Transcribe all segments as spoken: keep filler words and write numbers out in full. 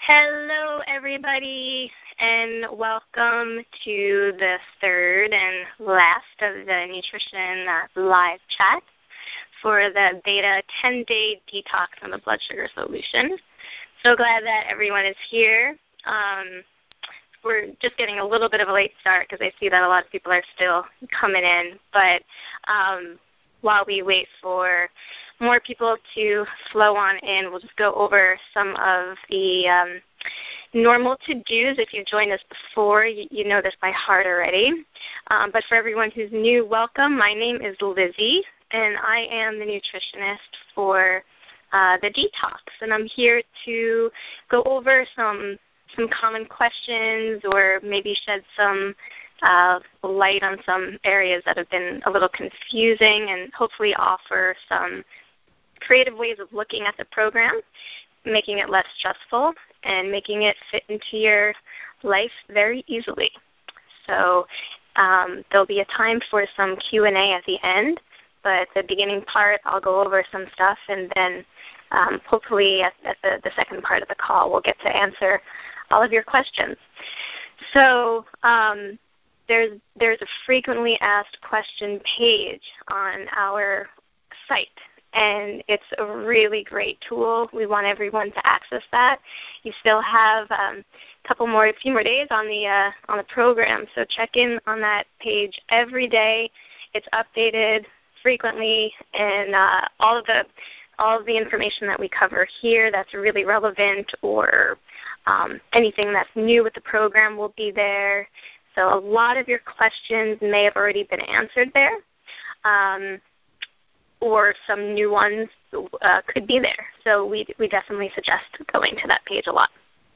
Hello, everybody, and welcome to the third and last of the Nutrition uh, Live chat for the Beta ten-day Detox on the Blood Sugar Solution. So glad that everyone is here. Um, we're just getting a little bit of a late start because I see that a lot of people are still coming in, but um, while we wait for more people to flow on in, we'll just go over some of the um, normal to-dos. If you've joined us before, you, you know this by heart already. Um, but for everyone who's new, welcome. My name is Lizzie, and I am the nutritionist for uh, the Detox. And I'm here to go over some some common questions or maybe shed some Uh, light on some areas that have been a little confusing and hopefully offer some creative ways of looking at the program, making it less stressful and making it fit into your life very easily. So um, there'll be a time for some Q and A at the end, but at the beginning part I'll go over some stuff, and then um, hopefully at, at the, the second part of the call we'll get to answer all of your questions. So um, There's, there's a frequently asked question page on our site, and it's a really great tool. We want everyone to access that. You still have um, a couple more, a few more days on the uh, on the program, so check in on that page every day. It's updated frequently, and uh, all of the all of the information that we cover here that's really relevant, or um, anything that's new with the program will be there. So a lot of your questions may have already been answered there, um, or some new ones uh, could be there. So we, we definitely suggest going to that page a lot.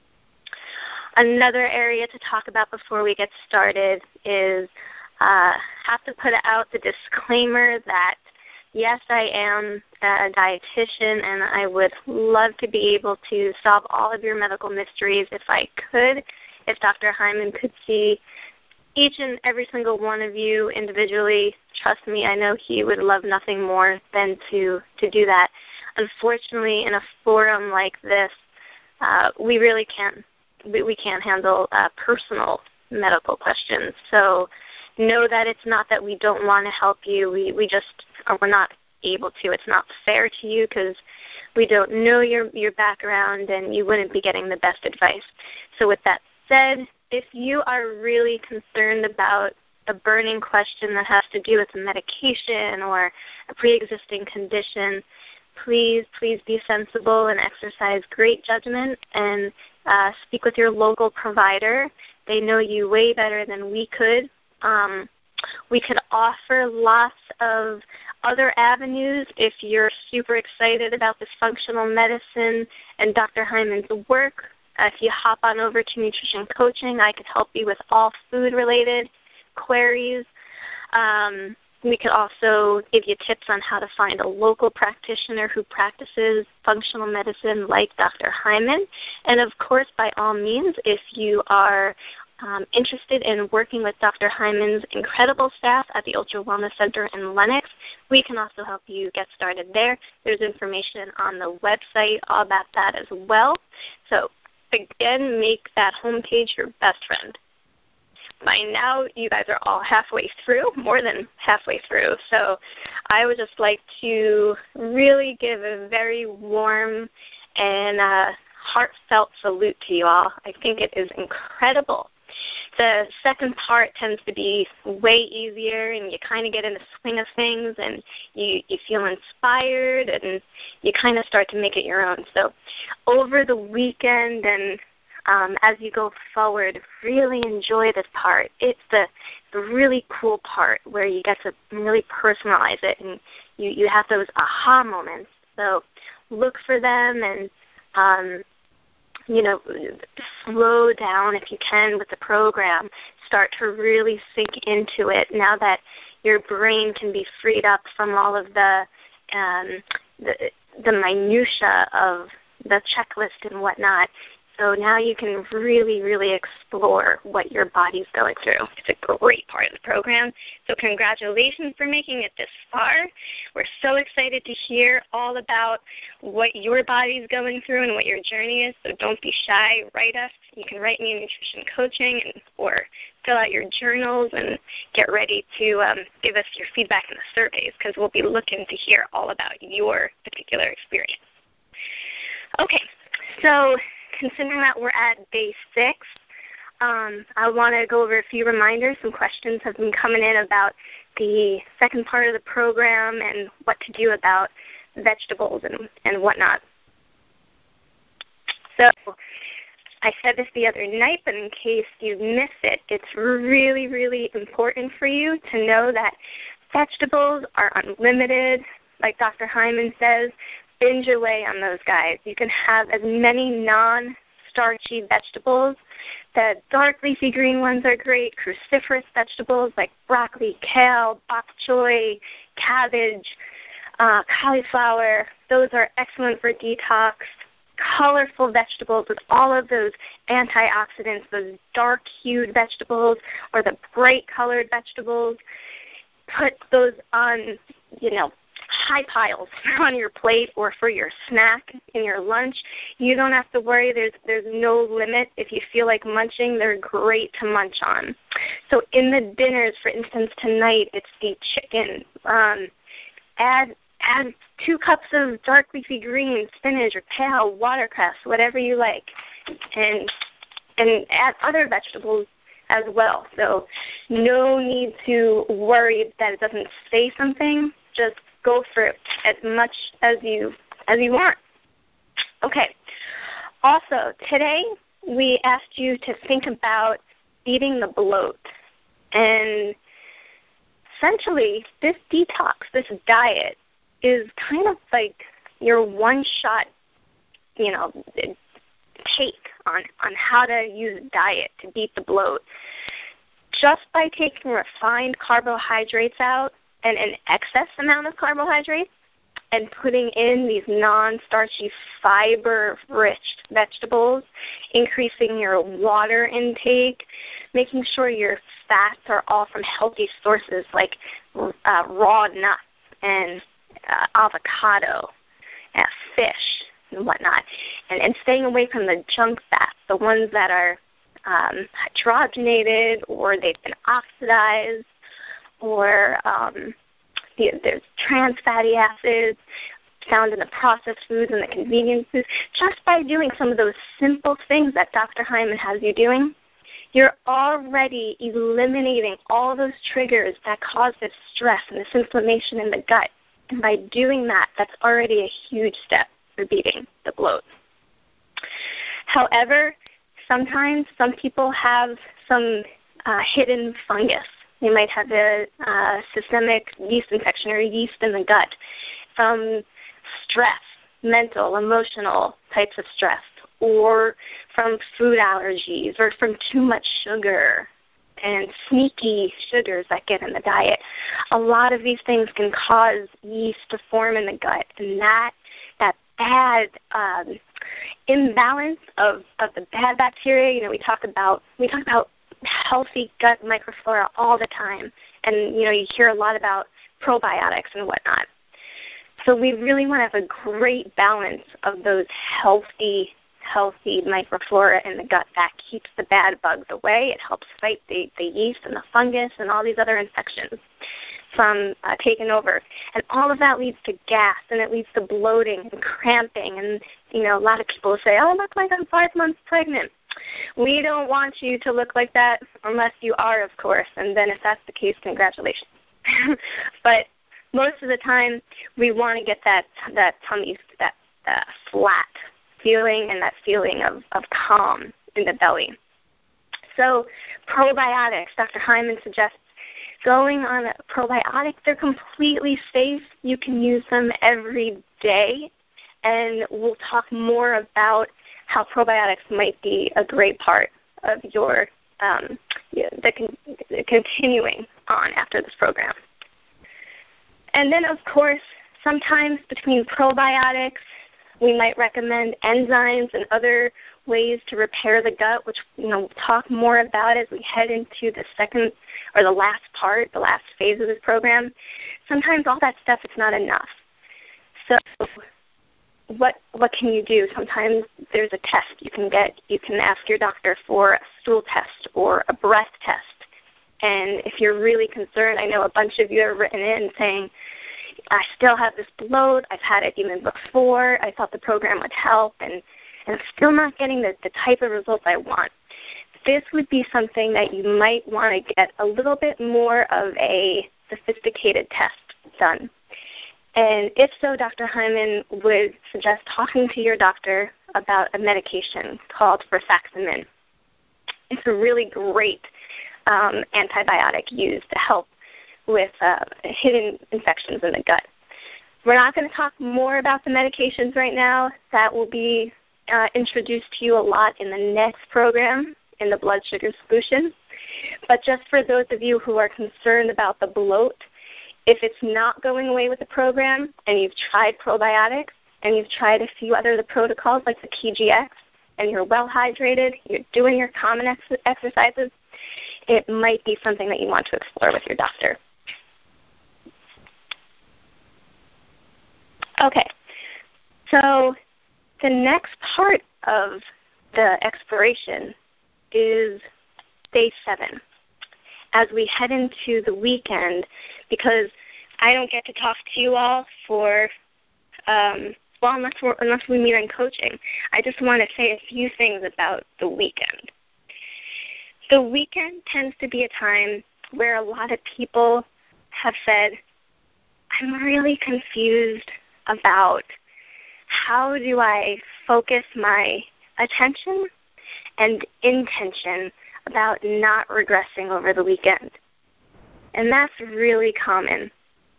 Another area to talk about before we get started is uh, have to put out the disclaimer that, yes, I am a dietitian, and I would love to be able to solve all of your medical mysteries if I could. If Doctor Hyman could see each and every single one of you individually, trust me, I know he would love nothing more than to, to do that. Unfortunately, in a forum like this, uh, we really can't we, we can't handle uh, personal medical questions. So know that it's not that we don't want to help you. We we just or we're not able to. It's not fair to you because we don't know your your background, and you wouldn't be getting the best advice. So with that said, if you are really concerned about a burning question that has to do with a medication or a pre-existing condition, please, please be sensible and exercise great judgment and uh, speak with your local provider. They know you way better than we could. Um, we could offer lots of other avenues if you're super excited about this functional medicine and Doctor Hyman's work. Uh, if you hop on over to Nutrition Coaching, I could help you with all food-related queries. Um, we could also give you tips on how to find a local practitioner who practices functional medicine like Doctor Hyman. And, of course, by all means, if you are um, interested in working with Doctor Hyman's incredible staff at the Ultra Wellness Center in Lenox, we can also help you get started there. There's information on the website all about that as well. So, again, make that homepage your best friend. By now, you guys are all halfway through, more than halfway through. So I would just like to really give a very warm and uh, heartfelt salute to you all. I think it is incredible. The second part tends to be way easier, and you kind of get in the swing of things, and you, you feel inspired, and you kind of start to make it your own. So over the weekend and um, as you go forward, really enjoy this part. It's the, the really cool part where you get to really personalize it, and you, you have those aha moments. So look for them, and um, you know, slow down if you can with the program. Start to really sink into it now that your brain can be freed up from all of the um, the, the minutia of the checklist and whatnot. So now you can really, really explore what your body's going through. It's a great part of the program. So congratulations for making it this far. We're so excited to hear all about what your body's going through and what your journey is. So don't be shy. Write us. You can write me in nutrition coaching and, or fill out your journals and get ready to um, give us your feedback in the surveys, because we'll be looking to hear all about your particular experience. Okay, so considering that we're at day six, um, I want to go over a few reminders. Some questions have been coming in about the second part of the program and what to do about vegetables and, and whatnot. So I said this the other night, but in case you missed it, it's really, really important for you to know that vegetables are unlimited. Like Doctor Hyman says, binge away on those guys. You can have as many non-starchy vegetables. The dark leafy green ones are great. Cruciferous vegetables like broccoli, kale, bok choy, cabbage, uh, cauliflower, those are excellent for detox. Colorful vegetables with all of those antioxidants, those dark-hued vegetables or the bright-colored vegetables, put those on, you know, high piles on your plate or for your snack in your lunch. You don't have to worry. There's there's no limit. If you feel like munching, they're great to munch on. So in the dinners, for instance, tonight, it's the chicken. Um, add Add two cups of dark leafy greens, spinach or kale, watercress, whatever you like, and and add other vegetables as well. So no need to worry that it doesn't say something. Just go for it as much as you as you want. Okay. Also, today we asked you to think about beating the bloat. And essentially, this detox, this diet, is kind of like your one-shot, you know, take on, on how to use diet to beat the bloat. Just by taking refined carbohydrates out and an excess amount of carbohydrates and putting in these non-starchy, fiber-rich vegetables, increasing your water intake, making sure your fats are all from healthy sources like uh, raw nuts and Uh, avocado, uh, fish, and whatnot, and, and staying away from the junk fats, the ones that are um, hydrogenated or they've been oxidized, or um, the, there's trans fatty acids found in the processed foods and the convenience foods. Just by doing some of those simple things that Doctor Hyman has you doing, you're already eliminating all those triggers that cause this stress and this inflammation in the gut. And by doing that, that's already a huge step for beating the bloat. However, sometimes some people have some uh, hidden fungus. They might have a uh, systemic yeast infection or yeast in the gut from stress, mental, emotional types of stress, or from food allergies, or from too much sugar and sneaky sugars that get in the diet. A lot of these things can cause yeast to form in the gut, and that that bad um, imbalance of, of the bad bacteria. You know, we talk about we talk about healthy gut microflora all the time, and you know, you hear a lot about probiotics and whatnot. So we really want to have a great balance of those healthy. healthy microflora in the gut that keeps the bad bugs away. It helps fight the, the yeast and the fungus and all these other infections from uh, taking over. And all of that leads to gas, and it leads to bloating and cramping. And, you know, a lot of people say, oh, I look like I'm five months pregnant. We don't want you to look like that unless you are, of course. And then if that's the case, congratulations. But most of the time, we want to get that, that tummy, that uh, flat feeling and that feeling of, of calm in the belly. So probiotics, Doctor Hyman suggests going on a probiotic. They're completely safe. You can use them every day, and we'll talk more about how probiotics might be a great part of your um, the, con- the continuing on after this program. And then, of course, sometimes between probiotics, We might recommend enzymes and other ways to repair the gut, which you know we'll talk more about as we head into the second or the last part, the last phase of this program. Sometimes all that stuff is not enough. So what what can you do? Sometimes there's a test you can get. You can ask your doctor for a stool test or a breath test. And if you're really concerned, I know a bunch of you have written in saying, I still have this bloat, I've had it even before, I thought the program would help, and, and I'm still not getting the, the type of results I want. This would be something that you might want to get a little bit more of a sophisticated test done. And if so, Doctor Hyman would suggest talking to your doctor about a medication called rifaximin. It's a really great um, antibiotic used to help with uh, hidden infections in the gut. We're not going to talk more about the medications right now. That will be uh, introduced to you a lot in the next program in the blood sugar solution. But just for those of you who are concerned about the bloat, if it's not going away with the program and you've tried probiotics and you've tried a few other of the protocols like the P G X and you're well hydrated, you're doing your common ex- exercises, it might be something that you want to explore with your doctor. Okay, so the next part of the exploration is day seven as we head into the weekend, because I don't get to talk to you all for, um, well, unless, we're, unless we meet in coaching. I just want to say a few things about the weekend. The weekend tends to be a time where a lot of people have said, I'm really confused about how do I focus my attention and intention about not regressing over the weekend. And that's really common.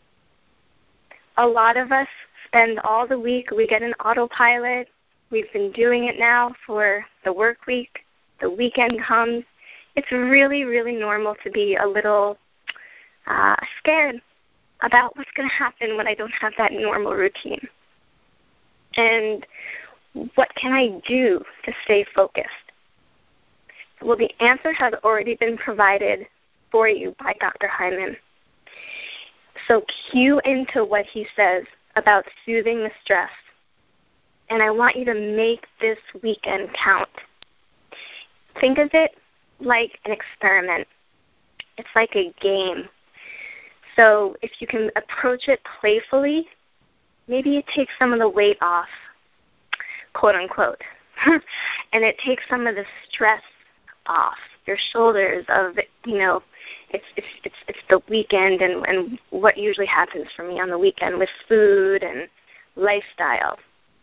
A lot of us spend all the week, we get an autopilot. We've been doing it now for the work week. The weekend comes. It's really, really normal to be a little uh, scared about what's going to happen when I don't have that normal routine. And what can I do to stay focused? Well, the answer has already been provided for you by Doctor Hyman. So cue into what he says about soothing the stress. And I want you to make this weekend count. Think of it like an experiment. It's like a game. So if you can approach it playfully, maybe it takes some of the weight off, quote unquote, and it takes some of the stress off your shoulders of, you know, it's it's it's, it's the weekend and, and what usually happens for me on the weekend with food and lifestyle.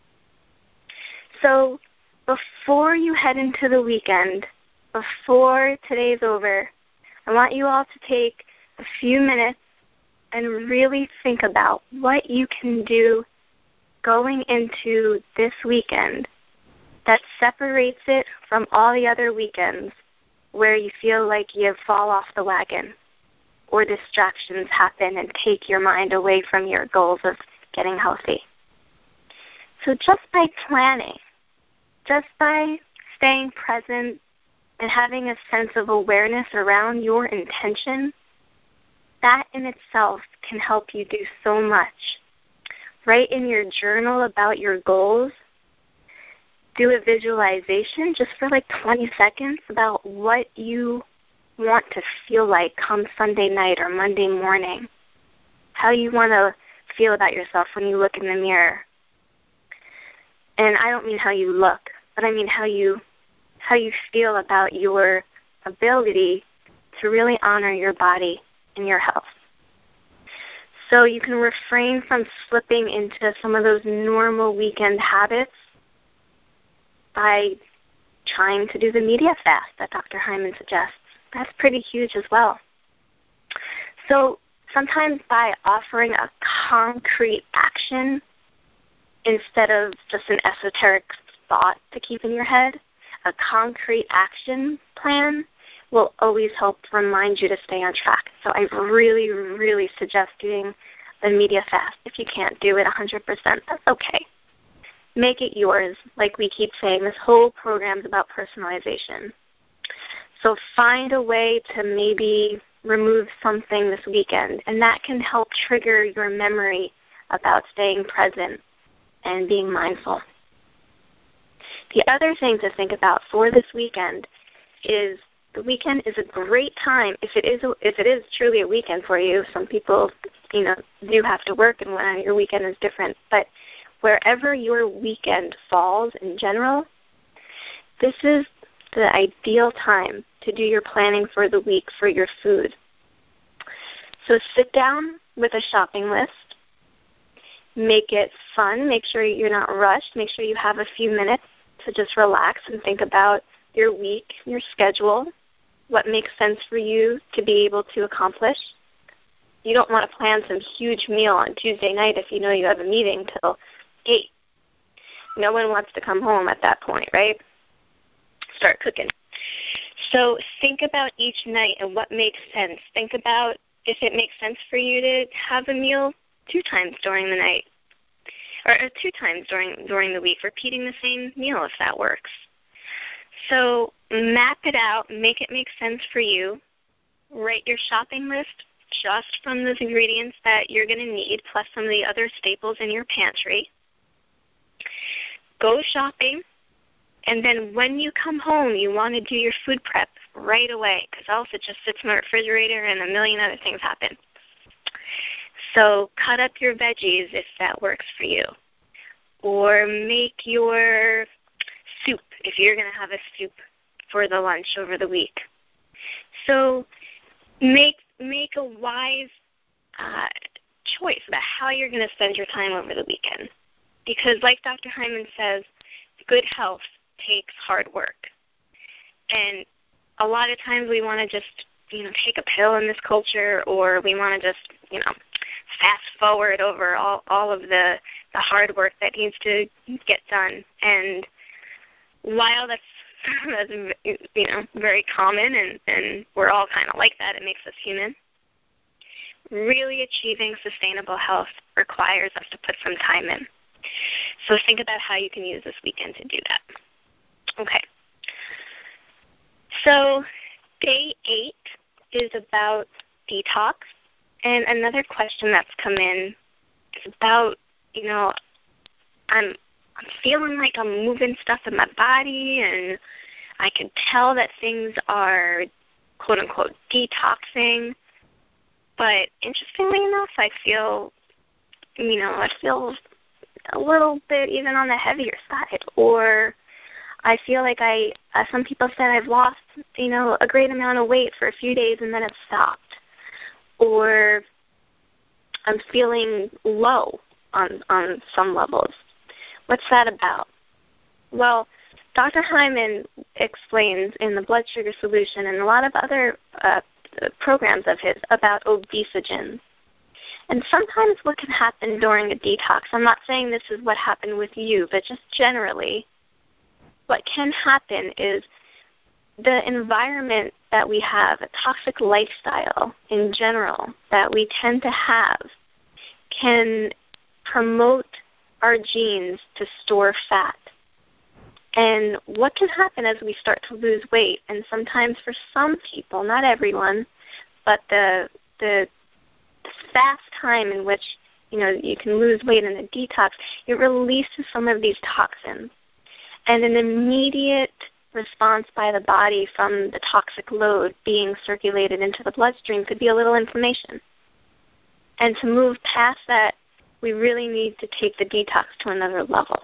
So before you head into the weekend, before today's over, I want you all to take a few minutes and really think about what you can do going into this weekend that separates it from all the other weekends where you feel like you fall off the wagon or distractions happen and take your mind away from your goals of getting healthy. So just by planning, just by staying present and having a sense of awareness around your intention, that in itself can help you do so much. Write in your journal about your goals. Do a visualization just for like twenty seconds about what you want to feel like come Sunday night or Monday morning. How you want to feel about yourself when you look in the mirror. And I don't mean how you look, but I mean how you how you feel about your ability to really honor your body and your health. So you can refrain from slipping into some of those normal weekend habits by trying to do the media fast that Doctor Hyman suggests. That's pretty huge as well. So sometimes by offering a concrete action instead of just an esoteric thought to keep in your head, a concrete action plan will always help remind you to stay on track. So I really, really suggest doing the media fast. If you can't do it one hundred percent, that's okay. make it yours. Like we keep saying, this whole program is about personalization. So find a way to maybe remove something this weekend, and that can help trigger your memory about staying present and being mindful. The other thing to think about for this weekend is the weekend is a great time, if it is a, if it is truly a weekend for you. Some people, you know, do have to work, and when your weekend is different. But wherever your weekend falls in general, this is the ideal time to do your planning for the week for your food. So sit down with a shopping list. Make it fun. Make sure you're not rushed. Make sure you have a few minutes to just relax and think about your week, your schedule, what makes sense for you to be able to accomplish. You don't want to plan some huge meal on Tuesday night if you know you have a meeting till eight. No one wants to come home at that point, right? Start cooking. So think about each night and what makes sense. Think about if it makes sense for you to have a meal two times during the night, or two times during during the week, repeating the same meal if that works. So map it out, make it make sense for you. Write your shopping list just from those ingredients that you're going to need, plus some of the other staples in your pantry. Go shopping, and then when you come home, you want to do your food prep right away, because else it just sits in the refrigerator and a million other things happen. So cut up your veggies if that works for you, or make your soup if you're going to have a soup for the lunch over the week. So make make a wise uh, choice about how you're going to spend your time over the weekend, because like Doctor Hyman says, good health takes hard work. And a lot of times we want to just, you know, take a pill in this culture, or we want to just, you know, fast forward over all, all of the, the hard work that needs to get done. And while that's, that's you know, very common, and, and we're all kind of like that, it makes us human, really achieving sustainable health requires us to put some time in. So think about how you can use this weekend to do that. Okay. So day eight is about detox. And another question that's come in is about, you know, I'm I'm feeling like I'm moving stuff in my body, and I can tell that things are, quote unquote, detoxing. But interestingly enough, I feel, you know, I feel a little bit even on the heavier side, or I feel like I, uh, some people said I've lost, you know, a great amount of weight for a few days and then it stopped. Or I'm feeling low on, on some levels. What's that about? Well, Doctor Hyman explains in the Blood Sugar Solution and a lot of other uh, programs of his about obesogens. And sometimes what can happen during a detox, I'm not saying this is what happened with you, but just generally, what can happen is the environment that we have, a toxic lifestyle in general that we tend to have, can promote our genes to store fat. And what can happen as we start to lose weight, and sometimes for some people, not everyone, but the the fast time in which, you know, you can lose weight in a detox, it releases some of these toxins. And an immediate response by the body from the toxic load being circulated into the bloodstream could be a little inflammation. And to move past that, we really need to take the detox to another level.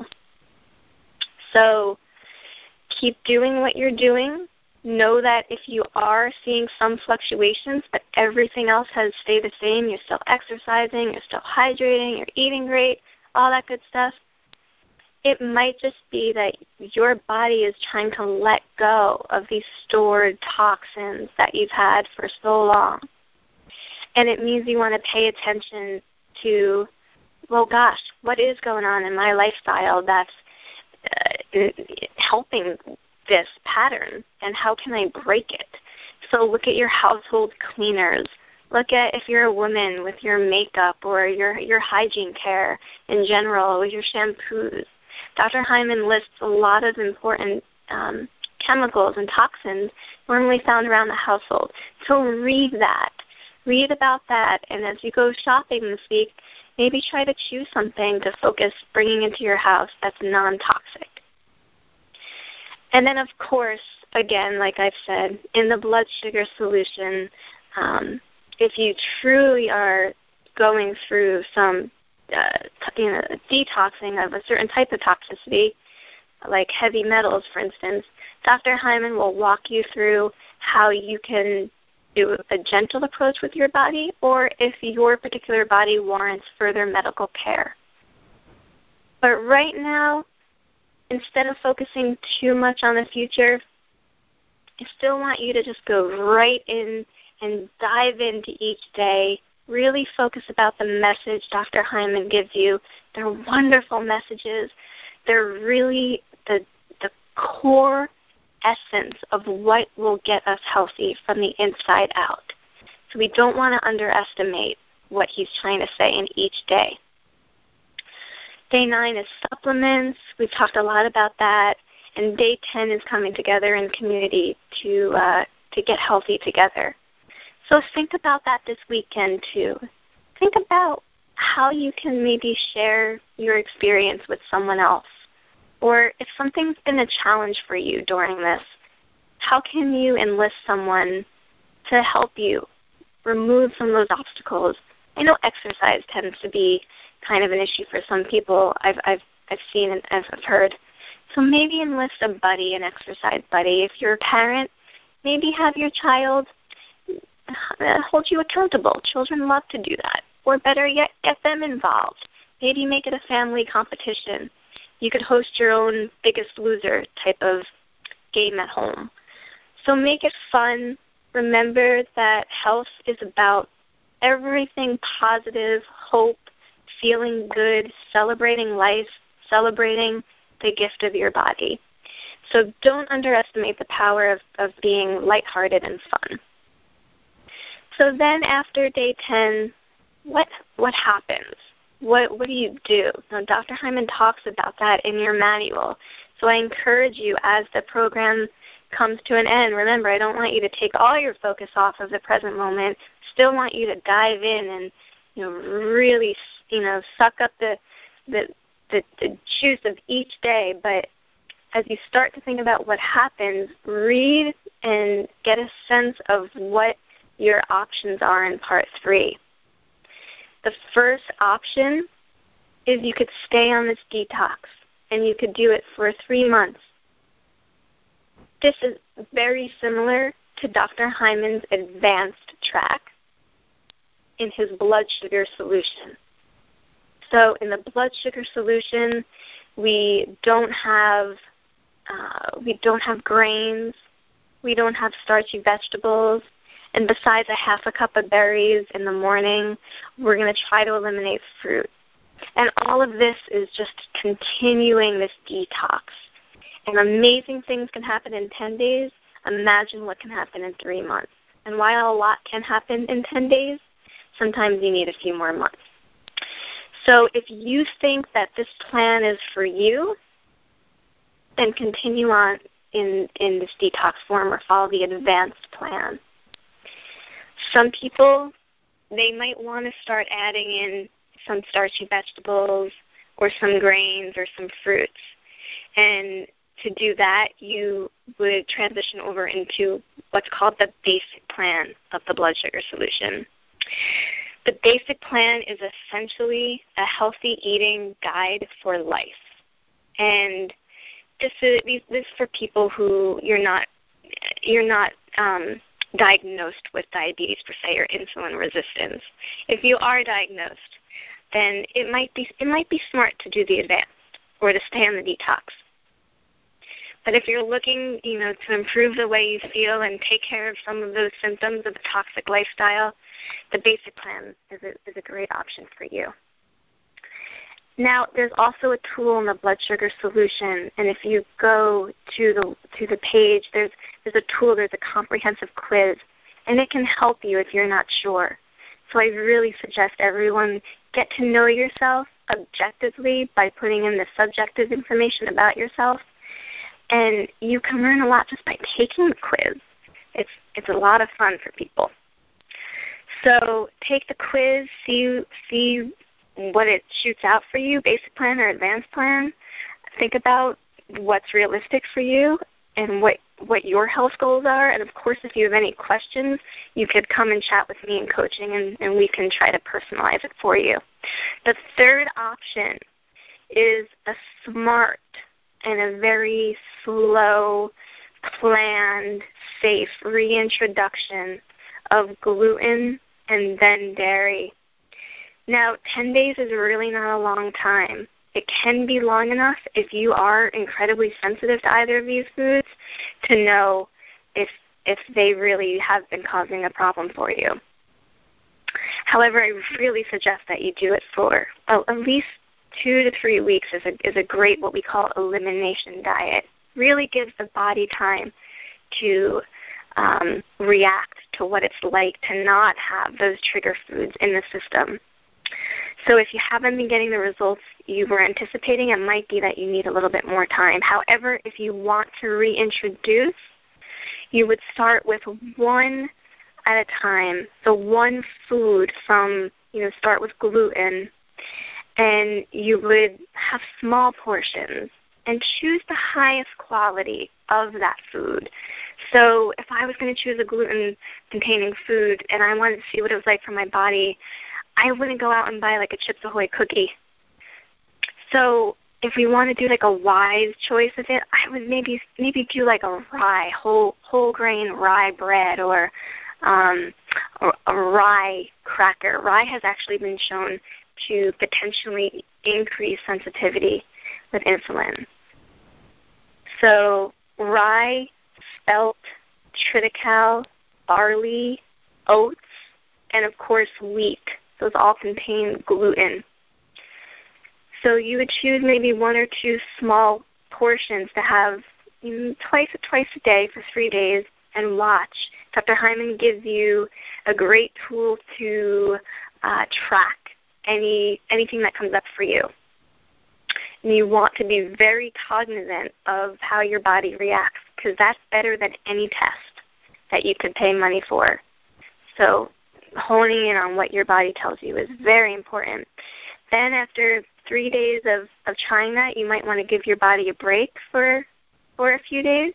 So keep doing what you're doing. Know that if you are seeing some fluctuations, but everything else has stayed the same, you're still exercising, you're still hydrating, you're eating great, all that good stuff, it might just be that your body is trying to let go of these stored toxins that you've had for so long. And it means you want to pay attention to, well, gosh, what is going on in my lifestyle that's uh, helping this pattern, and how can I break it? So look at your household cleaners. Look at, if you're a woman, with your makeup or your, your hygiene care in general, with your shampoos. Doctor Hyman lists a lot of important um, chemicals and toxins normally found around the household. So read that. Read about that, and as you go shopping this week, maybe try to choose something to focus bringing into your house that's non-toxic. And then, of course, again, like I've said, in the blood sugar solution, um, if you truly are going through some uh, you know, detoxing of a certain type of toxicity, like heavy metals, for instance, Doctor Hyman will walk you through how you can do a gentle approach with your body, or if your particular body warrants further medical care. But right now, instead of focusing too much on the future, I still want you to just go right in and dive into each day. Really focus about the message Doctor Hyman gives you. They're wonderful messages. They're really the, the core essence of what will get us healthy from the inside out. So we don't want to underestimate what he's trying to say in each day. Day nine is supplements. We've talked a lot about that. And day ten is coming together in community to uh, to get healthy together. So think about that this weekend too. Think about how you can maybe share your experience with someone else. Or if something's been a challenge for you during this, how can you enlist someone to help you remove some of those obstacles? I know exercise tends to be kind of an issue for some people. I've I've I've seen and I've heard. So maybe enlist a buddy, an exercise buddy. If you're a parent, maybe have your child hold you accountable. Children love to do that. Or better yet, get them involved. Maybe make it a family competition. You could host your own Biggest Loser type of game at home. So make it fun. Remember that health is about everything positive, hope, feeling good, celebrating life, celebrating the gift of your body. So don't underestimate the power of, of being lighthearted and fun. So then after day ten, what what happens? What what do you do? Now, Doctor Hyman talks about that in your manual. So I encourage you, as the program comes to an end, remember, I don't want you to take all your focus off of the present moment. Still want you to dive in and, you know, really, you know, suck up the the the, the juice of each day. But as you start to think about what happens, read and get a sense of what your options are in part three. The first option is you could stay on this detox, and you could do it for three months. This is very similar to Doctor Hyman's advanced track in his blood sugar solution. So in the blood sugar solution, we don't have uh, we don't have grains, we don't have starchy vegetables. And besides a half a cup of berries in the morning, we're going to try to eliminate fruit. And all of this is just continuing this detox. And amazing things can happen in ten days. Imagine what can happen in three months. And while a lot can happen in ten days, sometimes you need a few more months. So if you think that this plan is for you, then continue on in, in this detox form or follow the advanced plan. Some people, they might want to start adding in some starchy vegetables or some grains or some fruits. And to do that, you would transition over into what's called the basic plan of the blood sugar solution. The basic plan is essentially a healthy eating guide for life. And this is, this is for people who you're not, you're not, um, diagnosed with diabetes per se or insulin resistance. If you are diagnosed, then it might be it might be smart to do the advanced or to stay on the detox. But if you're looking, you know, to improve the way you feel and take care of some of those symptoms of a toxic lifestyle, the basic plan is a, is a great option for you. Now, there's also a tool in the blood sugar solution, and if you go to the to the page, there's there's a tool, there's a comprehensive quiz, and it can help you if you're not sure. So I really suggest everyone get to know yourself, objectively by putting in the subjective information about yourself. And you can learn a lot just by taking the quiz. It's it's a lot of fun for people. So take the quiz, see see what it shoots out for you, basic plan or advanced plan. Think about what's realistic for you and what, what your health goals are. And, of course, if you have any questions, you could come and chat with me in coaching, and, and we can try to personalize it for you. The third option is a smart and a very slow, planned, safe reintroduction of gluten and then dairy. Now, ten days is really not a long time. It can be long enough if you are incredibly sensitive to either of these foods to know if if they really have been causing a problem for you. However, I really suggest that you do it for uh, at least two to three weeks is a, is a great what we call elimination diet. Really gives the body time to um, react to what it's like to not have those trigger foods in the system. So if you haven't been getting the results you were anticipating, it might be that you need a little bit more time. However, if you want to reintroduce, you would start with one at a time. So one food from, you know, start with gluten, and you would have small portions and choose the highest quality of that food. So if I was going to choose a gluten-containing food and I wanted to see what it was like for my body, I wouldn't go out and buy like a Chips Ahoy cookie. So if we want to do like a wise choice of it, I would maybe maybe do like a rye, whole whole grain rye bread, or um, a, a rye cracker. Rye has actually been shown to potentially increase sensitivity with insulin. So rye, spelt, triticale, barley, oats, and of course wheat. Those all contain gluten. So you would choose maybe one or two small portions to have mm, twice twice a day for three days and watch. Doctor Hyman gives you a great tool to uh, track any anything that comes up for you. And you want to be very cognizant of how your body reacts, because that's better than any test that you could pay money for. So honing in on what your body tells you is very important. Then after three days of, of trying that, you might want to give your body a break for for a few days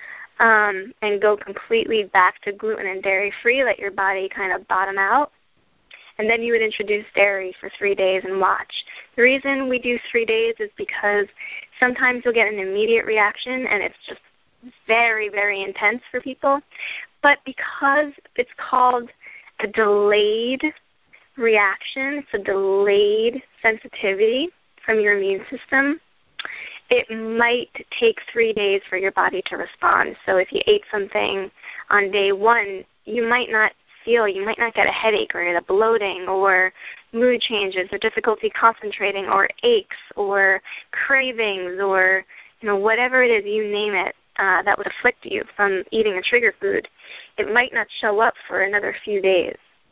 um, and go completely back to gluten and dairy-free, let your body kind of bottom out. And then you would introduce dairy for three days and watch. The reason we do three days is because sometimes you'll get an immediate reaction and it's just very, very intense for people. But because it's called a delayed reaction, it's a delayed sensitivity from your immune system, it might take three days for your body to respond. So if you ate something on day one, you might not feel, you might not get a headache or a bloating or mood changes or difficulty concentrating or aches or cravings or, you know, whatever it is, you name it, uh, that would afflict you from eating a trigger food. It might not show up for another few days.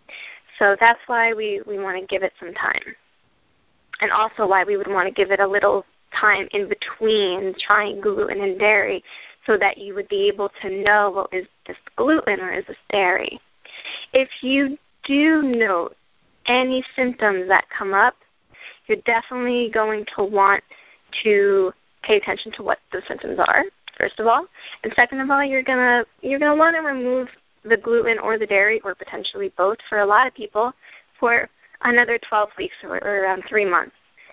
So that's why we, we want to give it some time. And also why we would want to give it a little time in between trying gluten and dairy so that you would be able to know, well, is this gluten or is this dairy? If you do note any symptoms that come up, you're definitely going to want to pay attention to what those symptoms are, first of all. And second of all, you're gonna you're gonna want to remove the gluten or the dairy, or potentially both for a lot of people, for another twelve weeks or, or around three months.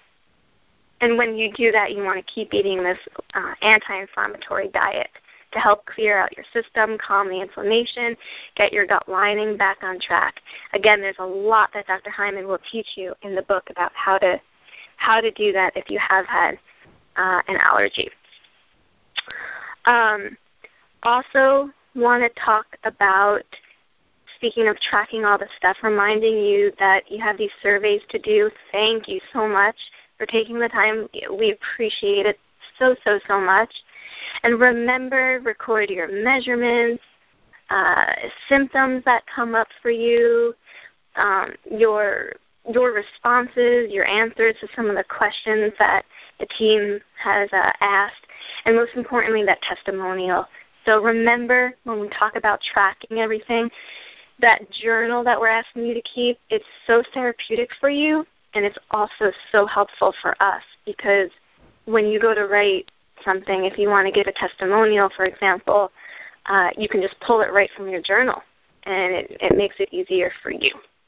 And when you do that, you want to keep eating this uh, anti-inflammatory diet to help clear out your system, calm the inflammation, get your gut lining back on track. Again, there's a lot that Doctor Hyman will teach you in the book about how to how to do that if you have had uh, an allergy. Um, also want to talk about, speaking of tracking all the stuff, reminding you that you have these surveys to do. Thank you so much for taking the time. We appreciate it so, so, so much. And remember, record your measurements, uh, symptoms that come up for you, um, your your responses, your answers to some of the questions that the team has uh, asked, and most importantly, that testimonial. So remember, when we talk about tracking everything, that journal that we're asking you to keep, it's so therapeutic for you, and it's also so helpful for us, because when you go to write something, if you want to give a testimonial, for example, uh, you can just pull it right from your journal, and it, it makes it easier for you.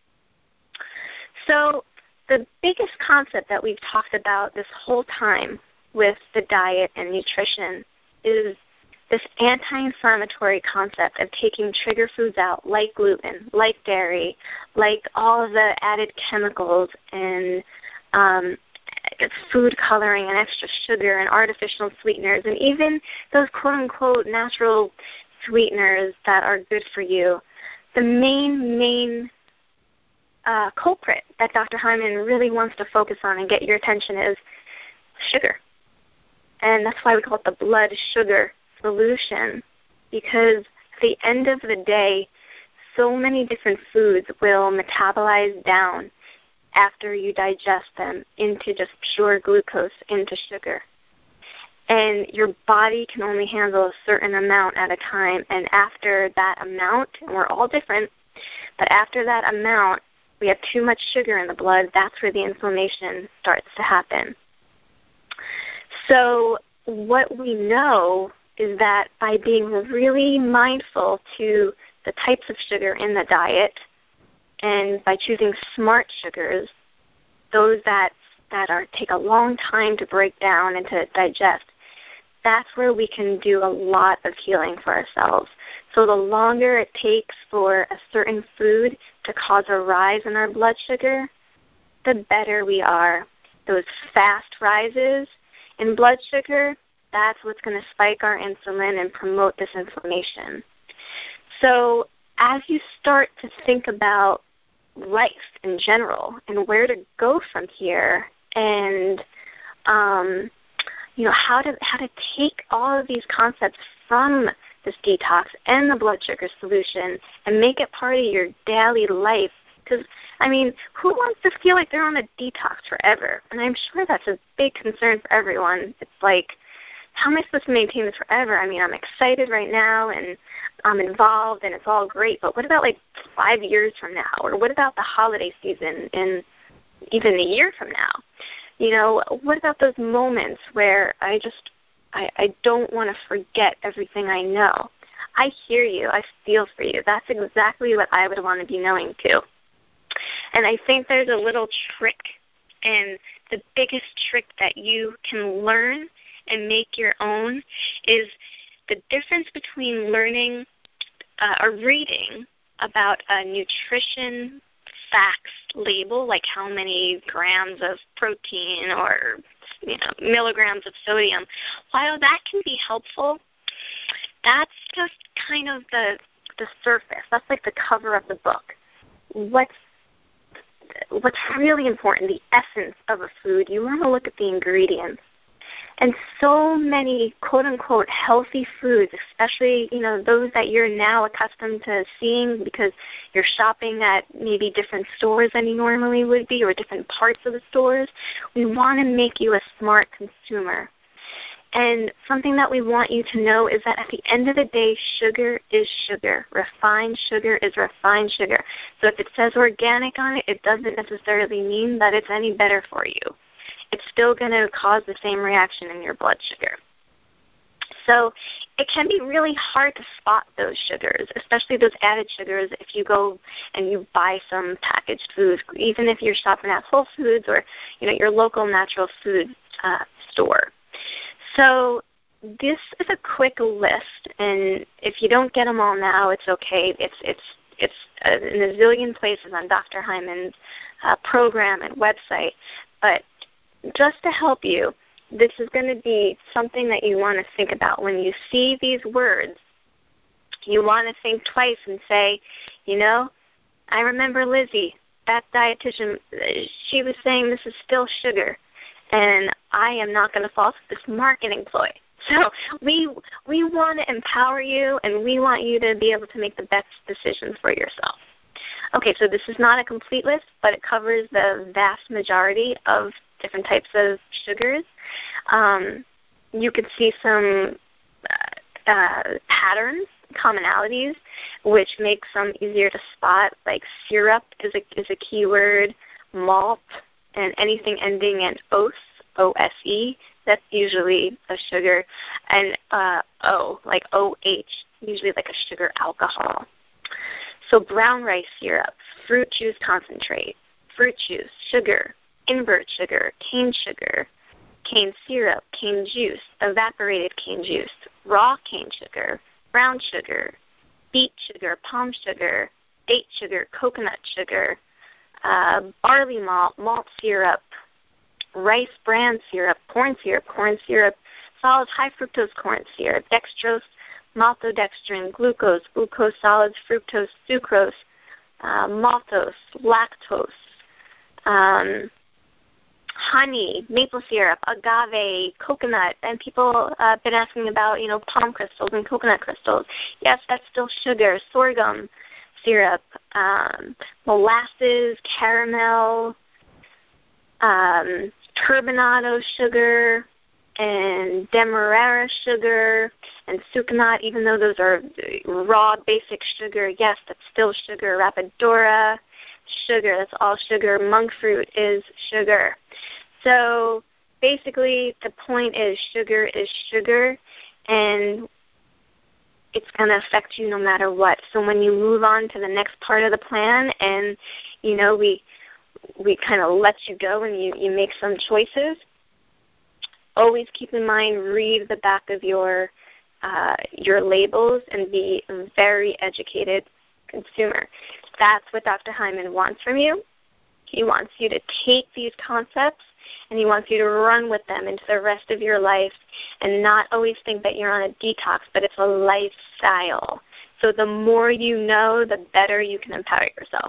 So the biggest concept that we've talked about this whole time with the diet and nutrition is this anti-inflammatory concept of taking trigger foods out, like gluten, like dairy, like all of the added chemicals and um, food coloring and extra sugar and artificial sweeteners, and even those quote-unquote natural sweeteners that are good for you. The main, main uh, culprit that Doctor Hyman really wants to focus on and get your attention is sugar. And that's why we call it the blood sugar solution, because at the end of the day, so many different foods will metabolize down after you digest them into just pure glucose, into sugar. And your body can only handle a certain amount at a time, and after that amount, and we're all different, but after that amount, we have too much sugar in the blood, that's where the inflammation starts to happen. So what we know is that by being really mindful to the types of sugar in the diet, and by choosing smart sugars, those that, that are take a long time to break down and to digest, that's where we can do a lot of healing for ourselves. So the longer it takes for a certain food to cause a rise in our blood sugar, the better we are. Those fast rises in blood sugar, that's what's going to spike our insulin and promote this inflammation. So as you start to think about life in general and where to go from here, and um, you know how to how to take all of these concepts from this detox and the blood sugar solution and make it part of your daily life. Because, I mean, who wants to feel like they're on a detox forever? And I'm sure that's a big concern for everyone. It's like, how am I supposed to maintain this forever? I mean, I'm excited right now, and I'm involved, and it's all great, but what about, like, five years from now? Or what about the holiday season and even a year from now? You know, what about those moments where I just, I, I don't want to forget everything I know? I hear you. I feel for you. That's exactly what I would want to be knowing, too. And I think there's a little trick, and the biggest trick that you can learn and make your own is the difference between learning uh, or reading about a nutrition facts label, like how many grams of protein or you know milligrams of sodium. While that can be helpful, that's just kind of the the surface. That's like the cover of the book. What's what's really important, the essence of a food, you want to look at the ingredients. And so many quote-unquote healthy foods, especially, you know, those that you're now accustomed to seeing because you're shopping at maybe different stores than you normally would be, or different parts of the stores, we want to make you a smart consumer. And something that we want you to know is that at the end of the day, sugar is sugar. Refined sugar is refined sugar. So if it says organic on it, it doesn't necessarily mean that it's any better for you. It's still going to cause the same reaction in your blood sugar. So it can be really hard to spot those sugars, especially those added sugars if you go and you buy some packaged foods, even if you're shopping at Whole Foods or you know your local natural food uh, store. So this is a quick list, and if you don't get them all now, it's okay. It's it's it's in a zillion places on Doctor Hyman's uh, program and website. But just to help you, this is going to be something that you want to think about. When you see these words, you want to think twice and say, you know, I remember Lizzie, that dietitian, she was saying this is still sugar. And I am not going to fall for this marketing ploy. So we we want to empower you, and we want you to be able to make the best decisions for yourself. Okay, so this is not a complete list, but it covers the vast majority of different types of sugars. Um, you could see some uh, uh, patterns, commonalities, which make some easier to spot, like syrup is a, is a key word, malt, and anything ending in ose, O S E, that's usually a sugar, and uh, O, like O H, usually like a sugar alcohol. So brown rice syrup, fruit juice concentrate, fruit juice, sugar, invert sugar, cane sugar, cane syrup, cane juice, evaporated cane juice, raw cane sugar, brown sugar, beet sugar, palm sugar, date sugar, coconut sugar, uh, barley malt, malt syrup, rice bran syrup, corn syrup, corn syrup, solid high fructose corn syrup, dextrose, maltodextrin, glucose, glucose solids, fructose, sucrose, uh, maltose, lactose, um, honey, maple syrup, agave, coconut, and people have uh, been asking about, you know, palm crystals and coconut crystals. Yes, that's still sugar. Sorghum syrup, um, molasses, caramel, um, turbinado sugar, and demerara sugar, and sucanat, even though those are raw basic sugar, yes, that's still sugar. Rapidora, sugar, that's all sugar. Monk fruit is sugar. So basically the point is sugar is sugar, and it's going to affect you no matter what. So when you move on to the next part of the plan and, you know, we we kind of let you go and you, you make some choices, always keep in mind, read the back of your uh, your labels and be a very educated consumer. That's what Doctor Hyman wants from you. He wants you to take these concepts and he wants you to run with them into the rest of your life and not always think that you're on a detox, but it's a lifestyle. So the more you know, the better you can empower yourself.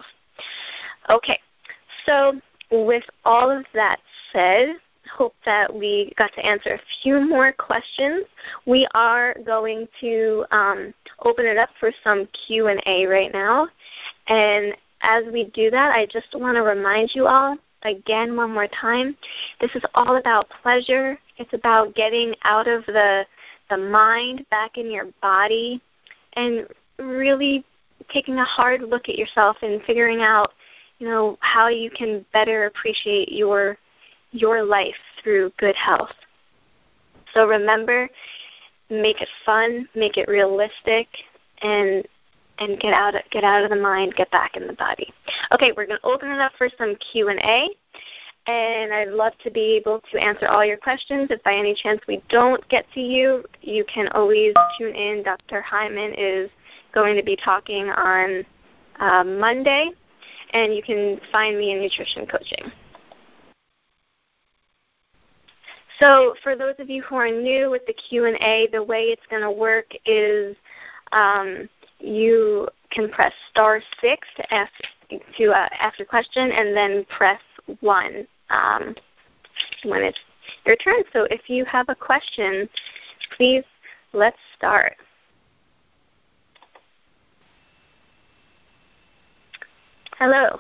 Okay, so with all of that said, hope that we got to answer a few more questions. We are going to um, open it up for some Q and A right now. And as we do that, I just want to remind you all, again, one more time, this is all about pleasure. It's about getting out of the, the mind, back in your body, and really taking a hard look at yourself and figuring out, you know, how you can better appreciate your your life through good health. So remember, make it fun, make it realistic, and and get out of, get out of the mind, get back in the body. Okay, we're going to open it up for some Q and A, and I'd love to be able to answer all your questions. If by any chance we don't get to you, you can always tune in. Doctor Hyman is going to be talking on uh, Monday, and you can find me in Nutrition Coaching. So for those of you who are new with the Q and A, the way it's going to work is um, you can press star six to ask to uh, ask a question, and then press one um, when it's your turn. So if you have a question, please let's start. Hello.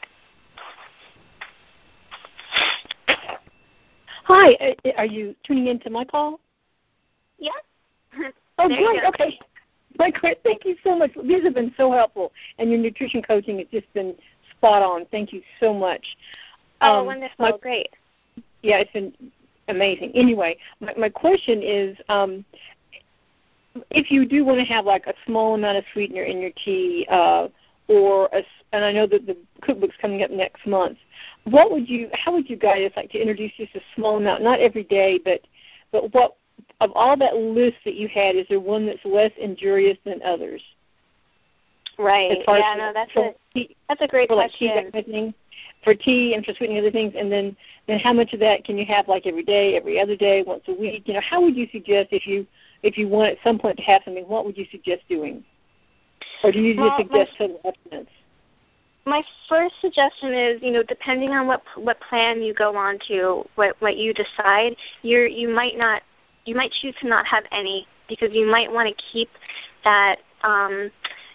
Hi, are you tuning into my call? Yeah. Oh, great. Okay. Great. Thank you so much. These have been so helpful, and your nutrition coaching has just been spot on. Thank you so much. Oh, um, wonderful. My, great. Yeah, it's been amazing. Anyway, my, my question is, um, if you do want to have like a small amount of sweetener in your tea, uh, or a, and I know that the cookbook's coming up next month, what would you, how would you guide us, like to introduce just a small amount, not every day, but but what, of all that list that you had, is there one that's less injurious than others? Right. Yeah, no, that's a tea, that's a great for question. Like tea, that thing, for tea and for sweetening other things, and then, then how much of that can you have like every day, every other day, once a week? You know, how would you suggest if you if you want at some point to have something, what would you suggest doing? Or do you just well, suggest my, total abstinence? My first suggestion is, you know, depending on what what plan you go on to, what what you decide, you're you might not you might choose to not have any, because you might want to keep that um,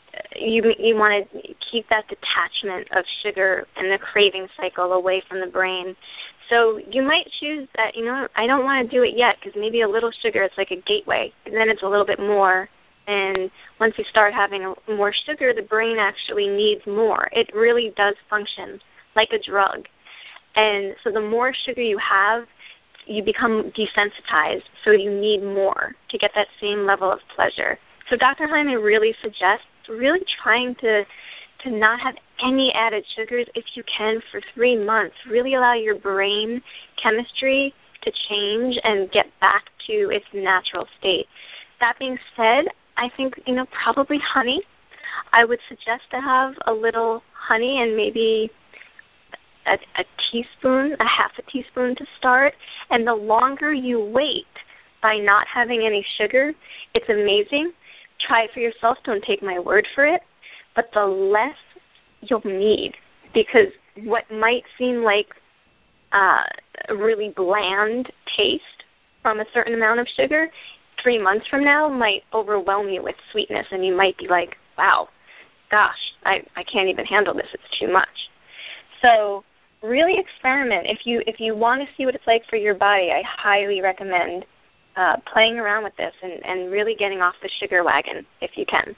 you you want to keep that detachment of sugar and the craving cycle away from the brain. So you might choose that, you know, I don't want to do it yet because maybe a little sugar, it's like a gateway, and then it's a little bit more. And once you start having a, more sugar, the brain actually needs more. It really does function like a drug. And so the more sugar you have, you become desensitized, so you need more to get that same level of pleasure. So Doctor Hyman really suggests really trying to to not have any added sugars if you can for three months. Really allow your brain chemistry to change and get back to its natural state. That being said, I think, you know, probably honey. I would suggest to have a little honey and maybe a, a teaspoon, a half a teaspoon to start. And the longer you wait by not having any sugar, it's amazing. Try it for yourself. Don't take my word for it. But the less you'll need, because what might seem like uh, a really bland taste from a certain amount of sugar, three months from now might overwhelm you with sweetness, and you might be like, wow, gosh, I, I can't even handle this. It's too much. So really experiment. If you if you want to see what it's like for your body, I highly recommend uh, playing around with this and, and really getting off the sugar wagon if you can.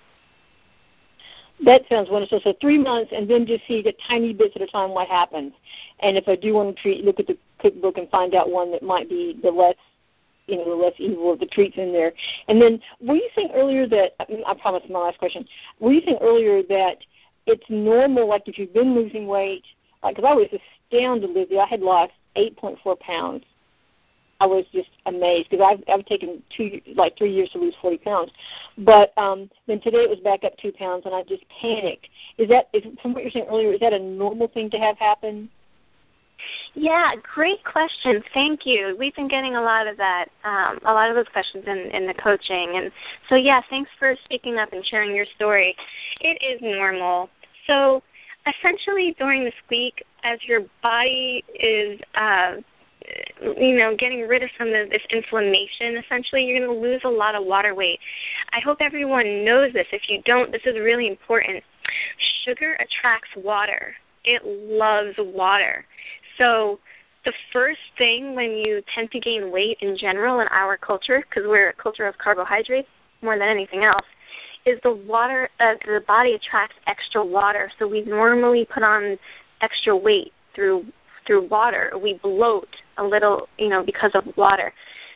That sounds wonderful. So three months, and then just see the tiny bits at a time what happens. And if I do want to treat, look at the cookbook and find out one that might be the less, you know, the less evil of the treats in there. And then, were you saying earlier that, I promise my last question, were you saying earlier that it's normal, like if you've been losing weight, like, because I was astounded, Lizzie, I had lost eight point four pounds. I was just amazed because I've, I've taken two, like three years to lose forty pounds. But um, then today it was back up two pounds, and I just panicked. Is that, is, from what you're saying earlier, is that a normal thing to have happen? Yeah, great question. Thank you. We've been getting a lot of that, um, a lot of those questions in, in the coaching. And so, yeah, thanks for speaking up and sharing your story. It is normal. So essentially during this week, as your body is uh, you know, getting rid of some of this inflammation, essentially, you're going to lose a lot of water weight. I hope everyone knows this. If you don't, this is really important. Sugar attracts water. It loves water. So the first thing when you tend to gain weight in general in our culture, because we're a culture of carbohydrates more than anything else, is the water, uh, the body attracts extra water. So we normally put on extra weight through through water. We bloat a little, you know, because of water.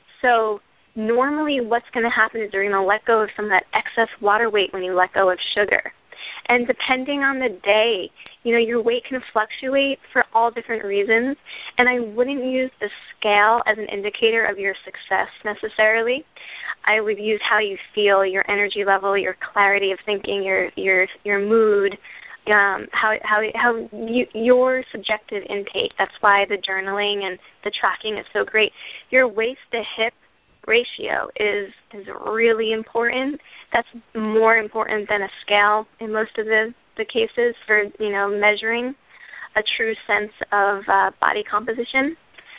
So normally what's going to happen is you're going to let go of some of that excess water weight when you let go of sugar. And depending on the day, you know, your weight can fluctuate for all different reasons. And I wouldn't use the scale as an indicator of your success necessarily. I would use how you feel, your energy level, your clarity of thinking, your your your mood, Um, how how how you, your subjective intake. That's why the journaling and the tracking is so great. Your waist to hip ratio is is really important. That's more important than a scale in most of the, the cases for, you know, measuring a true sense of uh, body composition.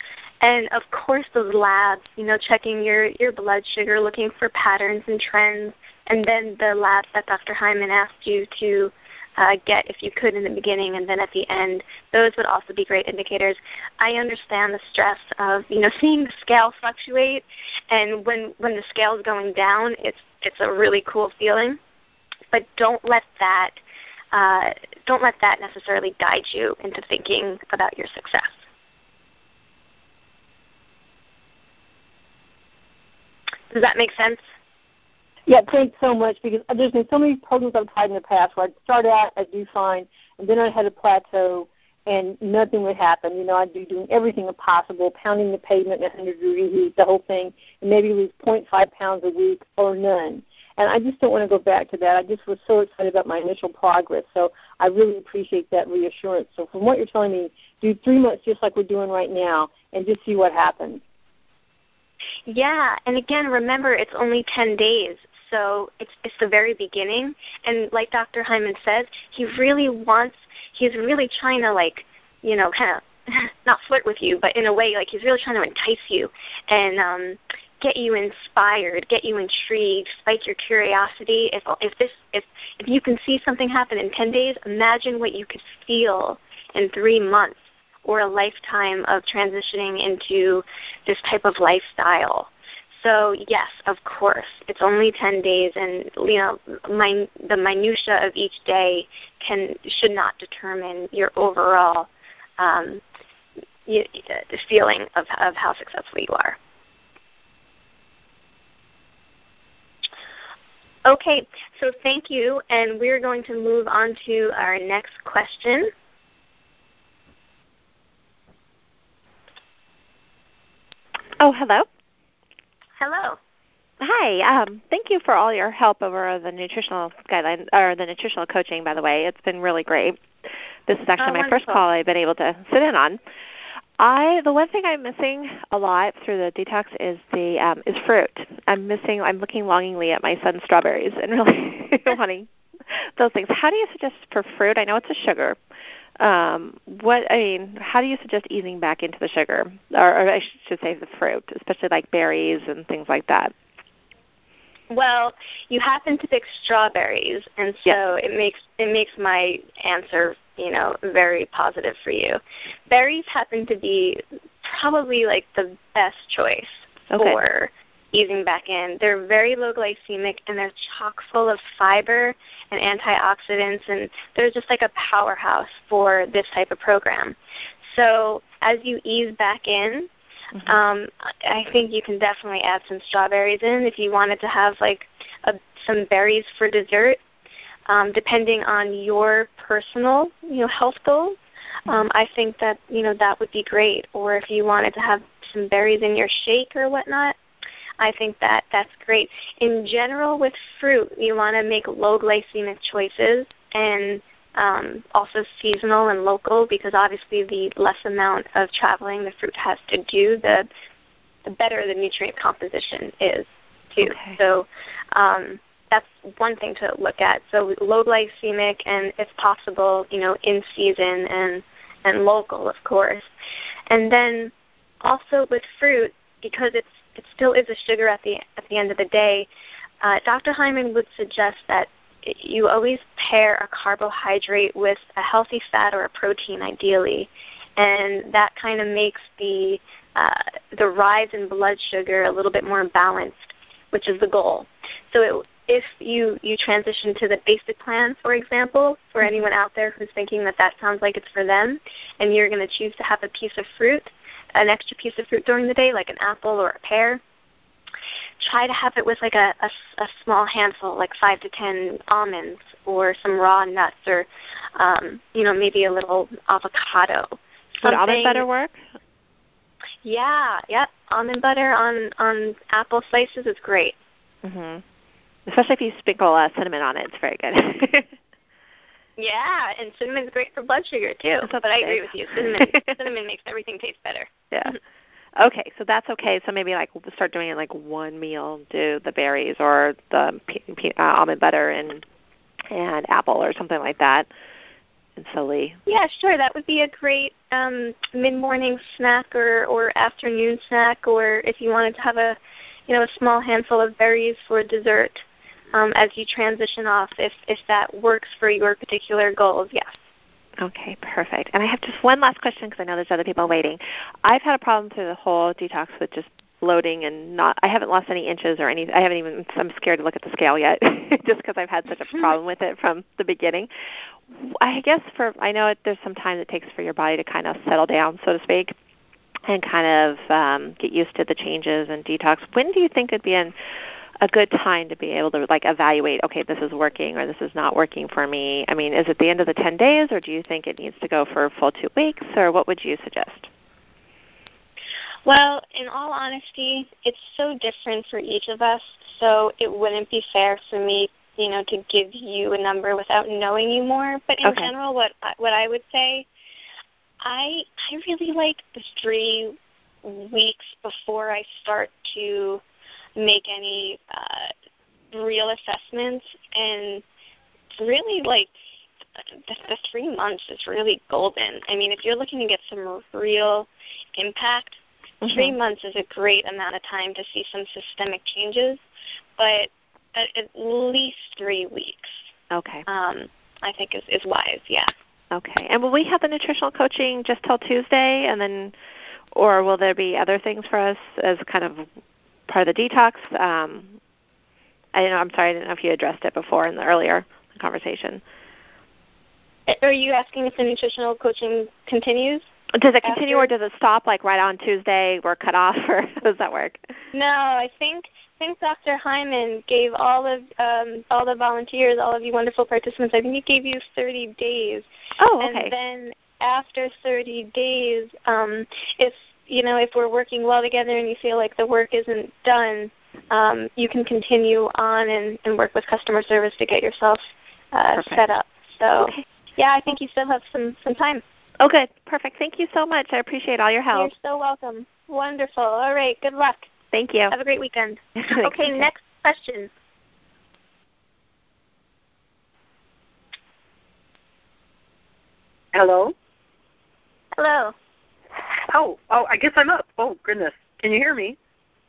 And of course those labs, you know, checking your, your blood sugar, looking for patterns and trends, and then the labs that Doctor Hyman asked you to Uh, get if you could in the beginning and then at the end. Those would also be great indicators. I understand the stress of, you know, seeing the scale fluctuate, and when, when the scale is going down, it's it's a really cool feeling. But don't let that uh, don't let that necessarily guide you into thinking about your success. Does that make sense? Yeah, thanks so much, because there's been so many programs I've tried in the past where I'd start out, I'd do fine, and then I had a plateau, and nothing would happen. You know, I'd be doing everything possible, pounding the pavement in one hundred degree heat, the whole thing, and maybe lose zero point five pounds a week or none. And I just don't want to go back to that. I just was so excited about my initial progress, so I really appreciate that reassurance. So from what you're telling me, do three months just like we're doing right now and just see what happens. Yeah, and again, remember, it's only ten days. So it's it's the very beginning, and like Doctor Hyman says, he really wants, he's really trying to, like, you know, kind of not flirt with you, but in a way, like, he's really trying to entice you and, um, get you inspired, get you intrigued, spike your curiosity. If if this if if you can see something happen in ten days, imagine what you could feel in three months or a lifetime of transitioning into this type of lifestyle. So yes, of course, it's only ten days, and you know, my, the minutia of each day can should not determine your overall um, you, the feeling of of how successful you are. Okay, so thank you, and we're going to move on to our next question. Oh, hello. Hello. Hi. Um, thank you for all your help over the nutritional guidelines or the nutritional coaching. By the way, it's been really great. This is actually oh, my wonderful. first call I've been able to sit in on. I the one thing I'm missing a lot through the detox is the um, is fruit. I'm missing. I'm looking longingly at my son's strawberries and really wanting those things. How do you suggest for fruit? I know it's a sugar. Um, what I mean, how do you suggest easing back into the sugar, or, or I should say the fruit, especially like berries and things like that? Well, you happen to pick strawberries, and so yes. it makes it makes my answer, you know, very positive for you. Berries happen to be probably like the best choice okay. for easing back in. They're very low glycemic, and they're chock full of fiber and antioxidants, and they're just like a powerhouse for this type of program. So as you ease back in, mm-hmm. um, I think you can definitely add some strawberries in if you wanted to have like a, some berries for dessert, um, depending on your personal, you know, health goals. Um, I think that, you know, that would be great. Or if you wanted to have some berries in your shake or whatnot, I think that that's great. In general, with fruit, you want to make low glycemic choices and um, also seasonal and local, because obviously the less amount of traveling the fruit has to do, the the better the nutrient composition is too. Okay. So um, that's one thing to look at. So low glycemic and, if possible, you know, in season and and local, of course. And then also with fruit, because it's it still is a sugar at the at the end of the day, uh, Doctor Hyman would suggest that you always pair a carbohydrate with a healthy fat or a protein, ideally, and that kind of makes the uh, the rise in blood sugar a little bit more balanced, which is the goal. So it, if you, you transition to the basic plan, for example, for anyone out there who's thinking that that sounds like it's for them, and you're going to choose to have a piece of fruit, an extra piece of fruit during the day, like an apple or a pear, try to have it with like a, a, a small handful, like five to ten almonds or some raw nuts, or um, you know, maybe a little avocado. Would almond butter work? Yeah, yep. Almond butter on, on apple slices is great. Mm-hmm. Especially if you sprinkle uh, cinnamon on it, it's very good. Yeah, and cinnamon is great for blood sugar too. That's but I good. agree with you. Cinnamon cinnamon makes everything taste better. Yeah. Okay, so that's okay. So maybe like we'll start doing it like one meal, do the berries or the pe- pe- uh, almond butter and and apple or something like that, and slowly. Yeah, sure. That would be a great um, mid-morning snack or, or afternoon snack, or if you wanted to have a you know a small handful of berries for dessert um, as you transition off, if if that works for your particular goals. Yes. Okay, perfect. And I have just one last question because I know there's other people waiting. I've had a problem through the whole detox with just bloating and not. I haven't lost any inches or any. I haven't even. I'm scared to look at the scale yet, just because I've had such a problem with it from the beginning. I guess for I know it, there's some time it takes for your body to kind of settle down, so to speak, and kind of um, get used to the changes and detox. When do you think it'd be an a good time to be able to like evaluate, okay, this is working or this is not working for me? I mean, is it the end of the ten days, or do you think it needs to go for a full two weeks, or what would you suggest? Well, in all honesty, it's so different for each of us, so it wouldn't be fair for me, you know, to give you a number without knowing you more. But in okay. general, what what I would say, I I really like the three weeks before I start to make any uh, real assessments, and really like the, the three months is really golden. I mean, if you're looking to get some real impact, Mm-hmm. Three months is a great amount of time to see some systemic changes, but at, at least three weeks. Okay. Um, I think is, is wise, yeah. Okay. And will we have the nutritional coaching just till Tuesday, and then, or will there be other things for us as kind of part of the detox? Um, I don't know. I'm sorry, I didn't know if you addressed it before in the earlier conversation. Are you asking if the nutritional coaching continues? Does it continue, after? or does it stop like right on Tuesday? We're cut off, or how does that work? No, I think I think Doctor Hyman gave all of um, all the volunteers, all of you wonderful participants, I think he gave you thirty days. Oh, okay. And then after thirty days, um, if you know if we're working well together and you feel like the work isn't done, um, you can continue on and, and work with customer service to get yourself uh, set up. So, okay. Yeah, I think you still have some, some time. Oh, good. Perfect. Thank you so much. I appreciate all your help. You're so welcome. Wonderful. All right. Good luck. Thank you. Have a great weekend. Okay, next question. Hello? Hello. Oh, oh, I guess I'm up. Oh, goodness. Can you hear me?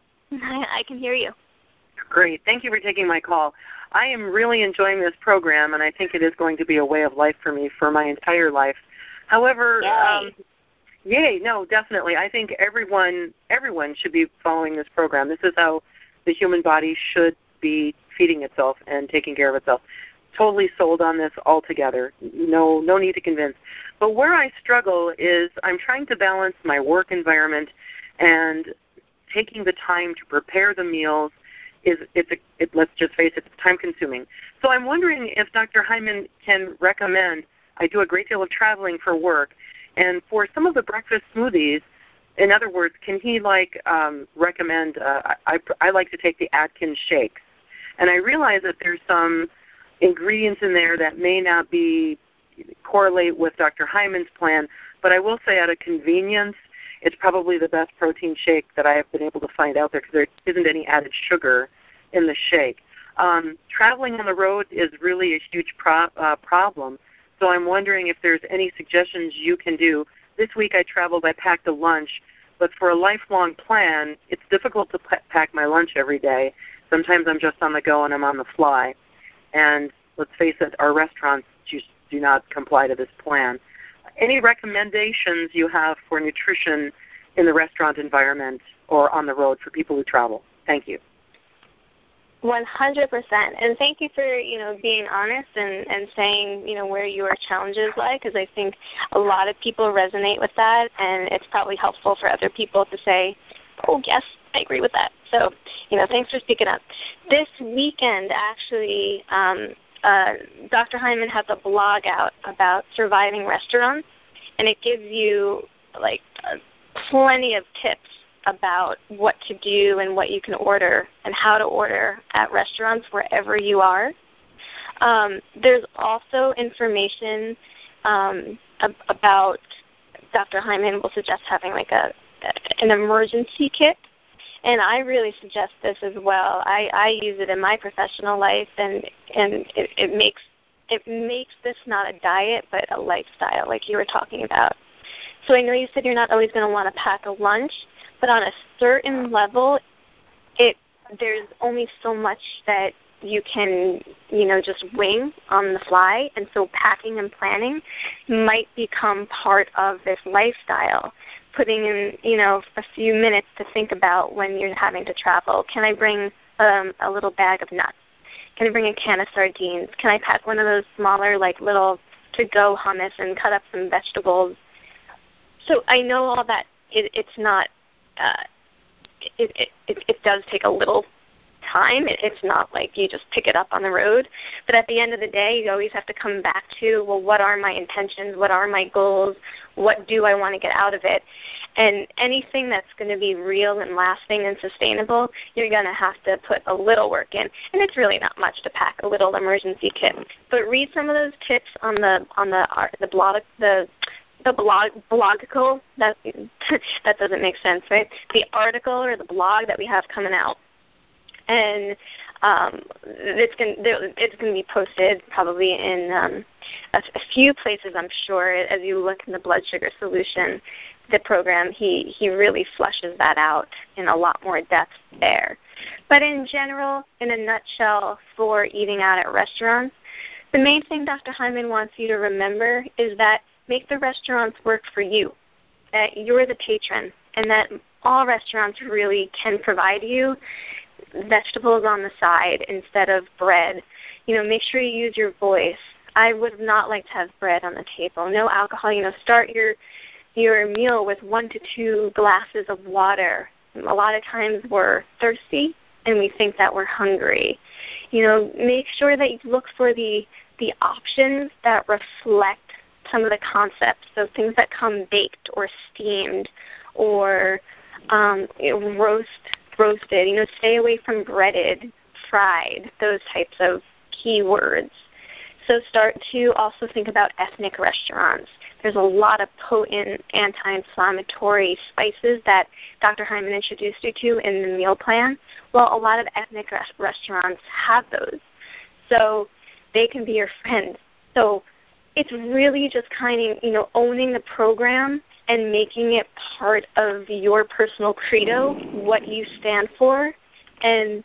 I can hear you. Great. Thank you for taking my call. I am really enjoying this program, and I think it is going to be a way of life for me for my entire life. However, yay, um, yay no, definitely. I think everyone everyone should be following this program. This is how the human body should be feeding itself and taking care of itself. Totally sold on this altogether. No, no need to convince. But where I struggle is I'm trying to balance my work environment and taking the time to prepare the meals. Is it's a, it, let's just face it, it's time consuming. So I'm wondering if Doctor Hyman can recommend. I do a great deal of traveling for work, and for some of the breakfast smoothies, in other words, can he like um, recommend? Uh, I, I like to take the Atkins shakes, and I realize that there's some ingredients in there that may not be correlate with Doctor Hyman's plan, but I will say out of convenience, it's probably the best protein shake that I have been able to find out there because there isn't any added sugar in the shake. Um, traveling on the road is really a huge pro- uh, problem, so I'm wondering if there's any suggestions you can do. This week I traveled, I packed a lunch, but for a lifelong plan, it's difficult to p- pack my lunch every day. Sometimes I'm just on the go and I'm on the fly. And let's face it, our restaurants just do not comply to this plan. Any recommendations you have for nutrition in the restaurant environment or on the road for people who travel? Thank you. one hundred percent. And thank you for, you know, being honest and, and saying, you know, where your challenges lie, because I think a lot of people resonate with that, and it's probably helpful for other people to say, oh, yes, I agree with that. So, you know, thanks for speaking up. This weekend, actually, um, uh, Doctor Hyman has a blog out about surviving restaurants, and it gives you, like, uh, plenty of tips about what to do and what you can order and how to order at restaurants wherever you are. Um, there's also information um, ab- about Doctor Hyman will suggest having like a an emergency kit, and I really suggest this as well. I, I use it in my professional life, and and it, it makes it makes this not a diet but a lifestyle, like you were talking about. So I know you said you're not always going to want to pack a lunch, but on a certain level, it there's only so much that you can, you know, just wing on the fly, and so packing and planning might become part of this lifestyle. Putting in, you know, a few minutes to think about when you're having to travel. Can I bring um, a little bag of nuts? Can I bring a can of sardines? Can I pack one of those smaller, like, little to-go hummus and cut up some vegetables? So I know all that it, it's not, uh, it, it, it, it does take a little time. It, it's not like you just pick it up on the road. But at the end of the day, you always have to come back to, well, what are my intentions? What are my goals? What do I want to get out of it? And anything that's going to be real and lasting and sustainable, you're going to have to put a little work in. And it's really not much to pack a little emergency kit. But read some of those tips on the on the the blog the the blog blogical. That that doesn't make sense, right? The article or the blog that we have coming out. and um, it's going it's going to be posted probably in um, a, a few places, I'm sure. As you look in the blood sugar solution, the program, he, he really flushes that out in a lot more depth there. But in general, in a nutshell, for eating out at restaurants, the main thing Doctor Hyman wants you to remember is that make the restaurants work for you, that you're the patron, and that all restaurants really can provide you vegetables on the side instead of bread. You know, make sure you use your voice. I would not like to have bread on the table. No alcohol. You know, start your your meal with one to two glasses of water. A lot of times we're thirsty and we think that we're hungry. You know, make sure that you look for the the options that reflect some of the concepts, so things that come baked or steamed or um, you know, roast, roasted. You know, stay away from breaded, fried, those types of keywords. So start to also think about ethnic restaurants. There's a lot of potent anti-inflammatory spices that Doctor Hyman introduced you to in the meal plan. Well, a lot of ethnic res- restaurants have those. So they can be your friend. So it's really just kind of, you know, owning the program and making it part of your personal credo, what you stand for, and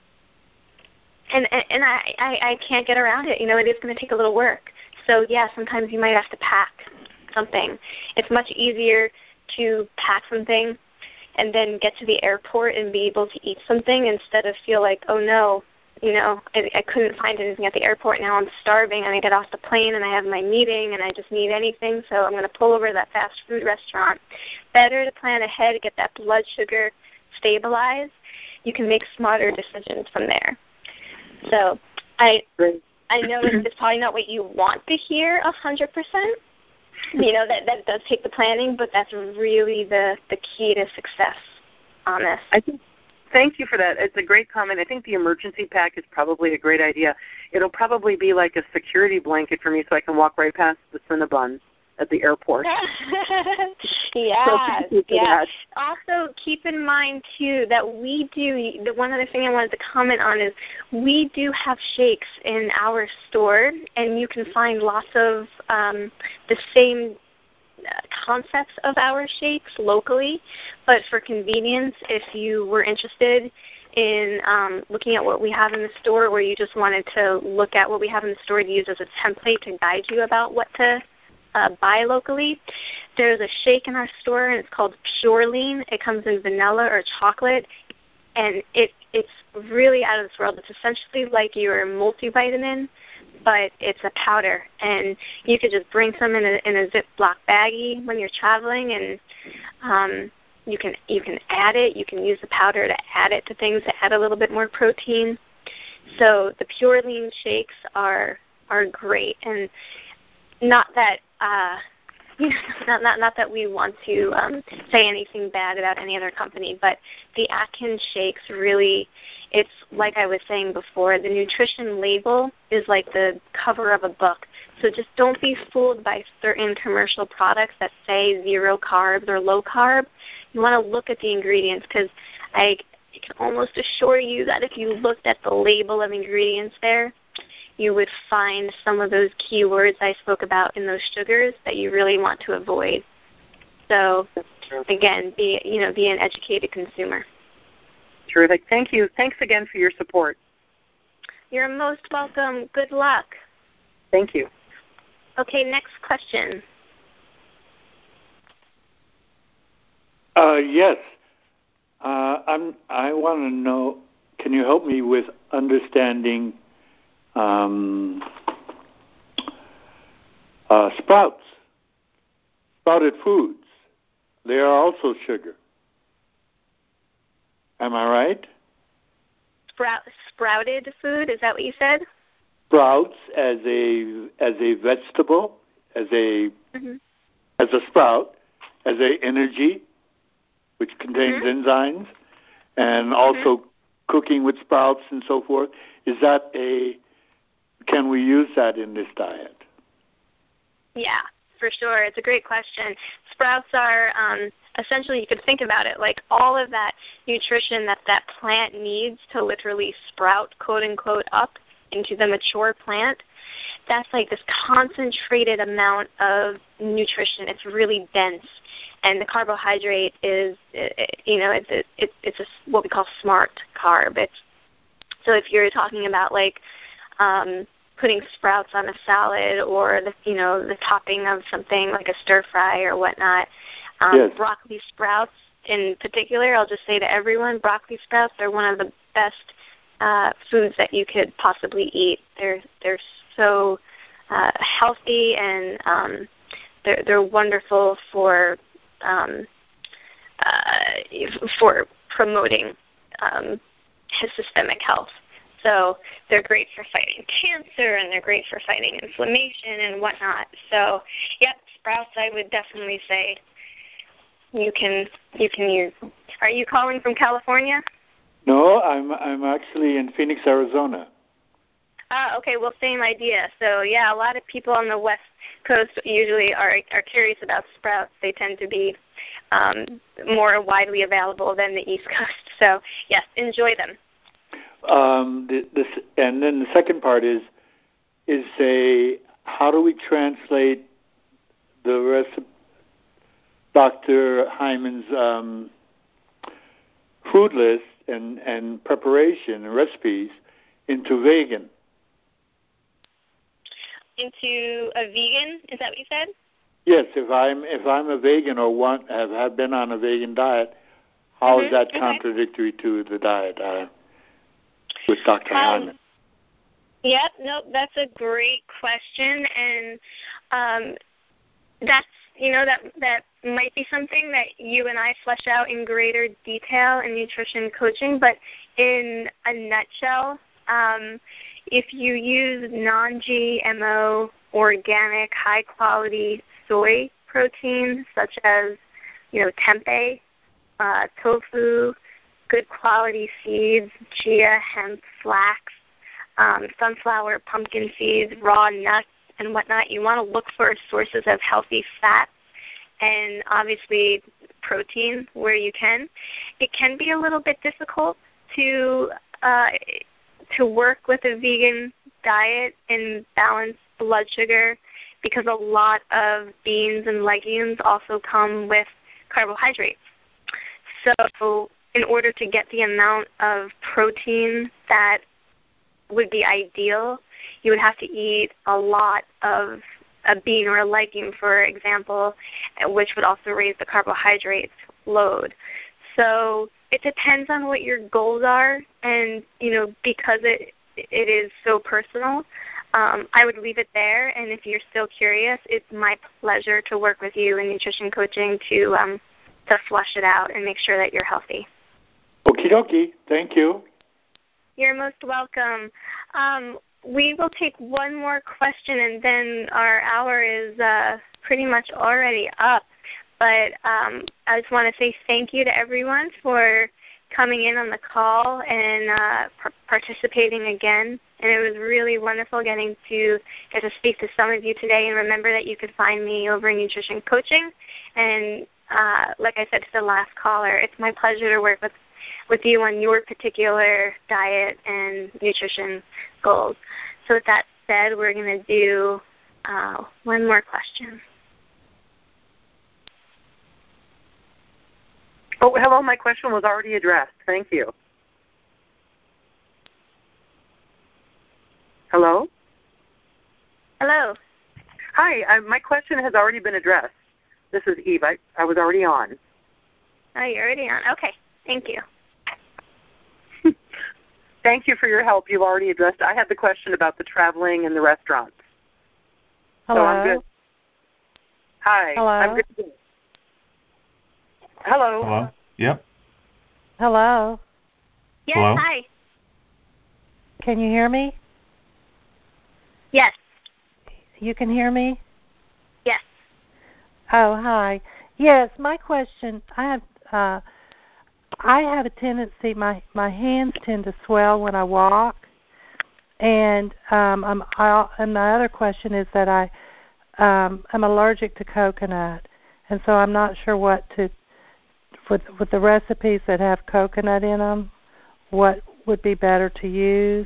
And and I, I, I can't get around it. You know, it is going to take a little work. So, yeah, sometimes you might have to pack something. It's much easier to pack something and then get to the airport and be able to eat something instead of feel like, oh, no, you know, I, I couldn't find anything at the airport. Now I'm starving and I get off the plane and I have my meeting and I just need anything, so I'm going to pull over to that fast food restaurant. Better to plan ahead to get that blood sugar stabilized. You can make smarter decisions from there. So I I know it's probably not what you want to hear a hundred percent. You know, that, that does take the planning, but that's really the, the key to success on this. I think, thank you for that. It's a great comment. I think the emergency pack is probably a great idea. It'll probably be like a security blanket for me so I can walk right past the Cinnabons at the airport. Yes, so yes. Also, keep in mind, too, that we do, the one other thing I wanted to comment on is we do have shakes in our store, and you can find lots of um, the same concepts of our shakes locally, but for convenience, if you were interested in um, looking at what we have in the store, or you just wanted to look at what we have in the store to use as a template to guide you about what to Uh, buy locally, there's a shake in our store, and it's called Pure Lean. It comes in vanilla or chocolate, and it it's really out of this world. It's essentially like your multivitamin, but it's a powder, and you could just bring some in a, in a Ziploc baggie when you're traveling, and um, you can you can add it. You can use the powder to add it to things to add a little bit more protein. So the Pure Lean shakes are are great, and not that uh, you know, not, not not that we want to um, say anything bad about any other company, but the Atkins shakes really, it's like I was saying before, the nutrition label is like the cover of a book. So just don't be fooled by certain commercial products that say zero carbs or low carb. You want to look at the ingredients, because I, I can almost assure you that if you looked at the label of ingredients there, you would find some of those keywords I spoke about in those sugars that you really want to avoid. So, again, be you know, be an educated consumer. Terrific. Thank you. Thanks again for your support. You're most welcome. Good luck. Thank you. Okay, next question. Uh, yes. Uh, I'm, I want to know, can you help me with understanding Um, uh, sprouts, sprouted foods? They are also sugar. Am I right? Sprout, sprouted food, is that what you said? Sprouts as a as a vegetable, as a mm-hmm. as a sprout, as a energy, which contains mm-hmm. enzymes, and also mm-hmm. cooking with sprouts and so forth. Is that a Can we use that in this diet? Yeah, for sure. It's a great question. Sprouts are um, essentially you could think about it like all of that nutrition that that plant needs to literally sprout, quote unquote, up into the mature plant. That's like this concentrated amount of nutrition. It's really dense, and the carbohydrate is, you know, it's it's it's a, what we call smart carb. It's so if you're talking about like um, putting sprouts on a salad or the you know the topping of something like a stir fry or whatnot, um, yes. broccoli sprouts in particular, I'll just say to everyone, broccoli sprouts are one of the best Uh, foods that you could possibly eat. They're they're so uh, healthy, and um, they're they're wonderful for um, uh, for promoting um, his systemic health. So they're great for fighting cancer, and they're great for fighting inflammation and whatnot. So, yep, sprouts. I would definitely say you can you can use. Are you calling from California? No, I'm I'm actually in Phoenix, Arizona. Ah, okay. Well, same idea. So, yeah, a lot of people on the West Coast usually are are curious about sprouts. They tend to be um, more widely available than the East Coast. So, yes, enjoy them. Um, the, the, and then the second part is is a how do we translate the rest of Doctor Hyman's um, food list and, and preparation and recipes into vegan? Into a vegan? Is that what you said? Yes. If I'm if I'm a vegan or want have, have been on a vegan diet, how mm-hmm. is that okay. contradictory to the diet uh, with Doctor Um, Hyman? Yeah, no, that's a great question, and um, that's you know that that might be something that you and I flesh out in greater detail in nutrition coaching. But in a nutshell, um, if you use non-G M O, organic, high-quality soy protein, such as you know tempeh, uh, tofu, good quality seeds, chia, hemp, flax, um, sunflower, pumpkin seeds, raw nuts, and whatnot, you want to look for sources of healthy fat and obviously protein where you can. It can be a little bit difficult to uh, to work with a vegan diet and balance blood sugar because a lot of beans and legumes also come with carbohydrates. So in order to get the amount of protein that would be ideal, you would have to eat a lot of a bean or a legume, for example, which would also raise the carbohydrates load. So it depends on what your goals are, and you know because it it is so personal, um, I would leave it there. And if you're still curious, it's my pleasure to work with you in nutrition coaching to um, to flush it out and make sure that you're healthy. Okie dokie. Thank you. You're most welcome. Um, we will take one more question, and then our hour is uh, pretty much already up. But um, I just want to say thank you to everyone for coming in on the call and uh, p- participating again. And it was really wonderful getting to get to speak to some of you today. And remember that you can find me over in Nutrition Coaching. And uh, like I said to the last caller, it's my pleasure to work with with you on your particular diet and nutrition goals. So with that said, we're going to do uh, one more question. Oh, hello. My question was already addressed. Thank you. Hello? Hello. Hi. I, my question has already been addressed. This is Eve. I, I was already on. Oh, you're already on. Okay. Thank you. Thank you for your help. You've already addressed. I had the question about the traveling and the restaurants. Hello. So I'm good. Hi. Hello. I'm good. Hello. Hello. Yep. Hello. Yes, Hello? hi. Can you hear me? Yes. You can hear me? Yes. Oh, hi. Yes, my question, I have uh, I have a tendency, my, my hands tend to swell when I walk, and um, I'm, I, and my other question is that I, um, I'm allergic to coconut, and so I'm not sure what to with with the recipes that have coconut in them, what would be better to use.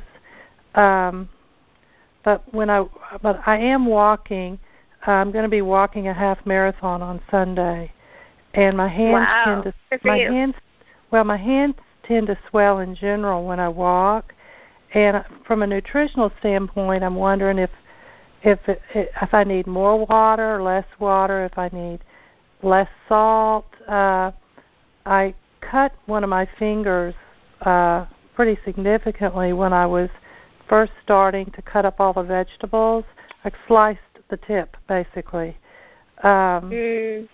Um, but when I but I am walking. I'm going to be walking a half marathon on Sunday, and my hands wow. tend to Good for my you. hands well my hands tend to swell in general when I walk. And from a nutritional standpoint, I'm wondering if if it, if I need more water or less water, if I need less salt. Uh, I cut one of my fingers uh, pretty significantly when I was first starting to cut up all the vegetables. I sliced the tip, basically. Um, mm.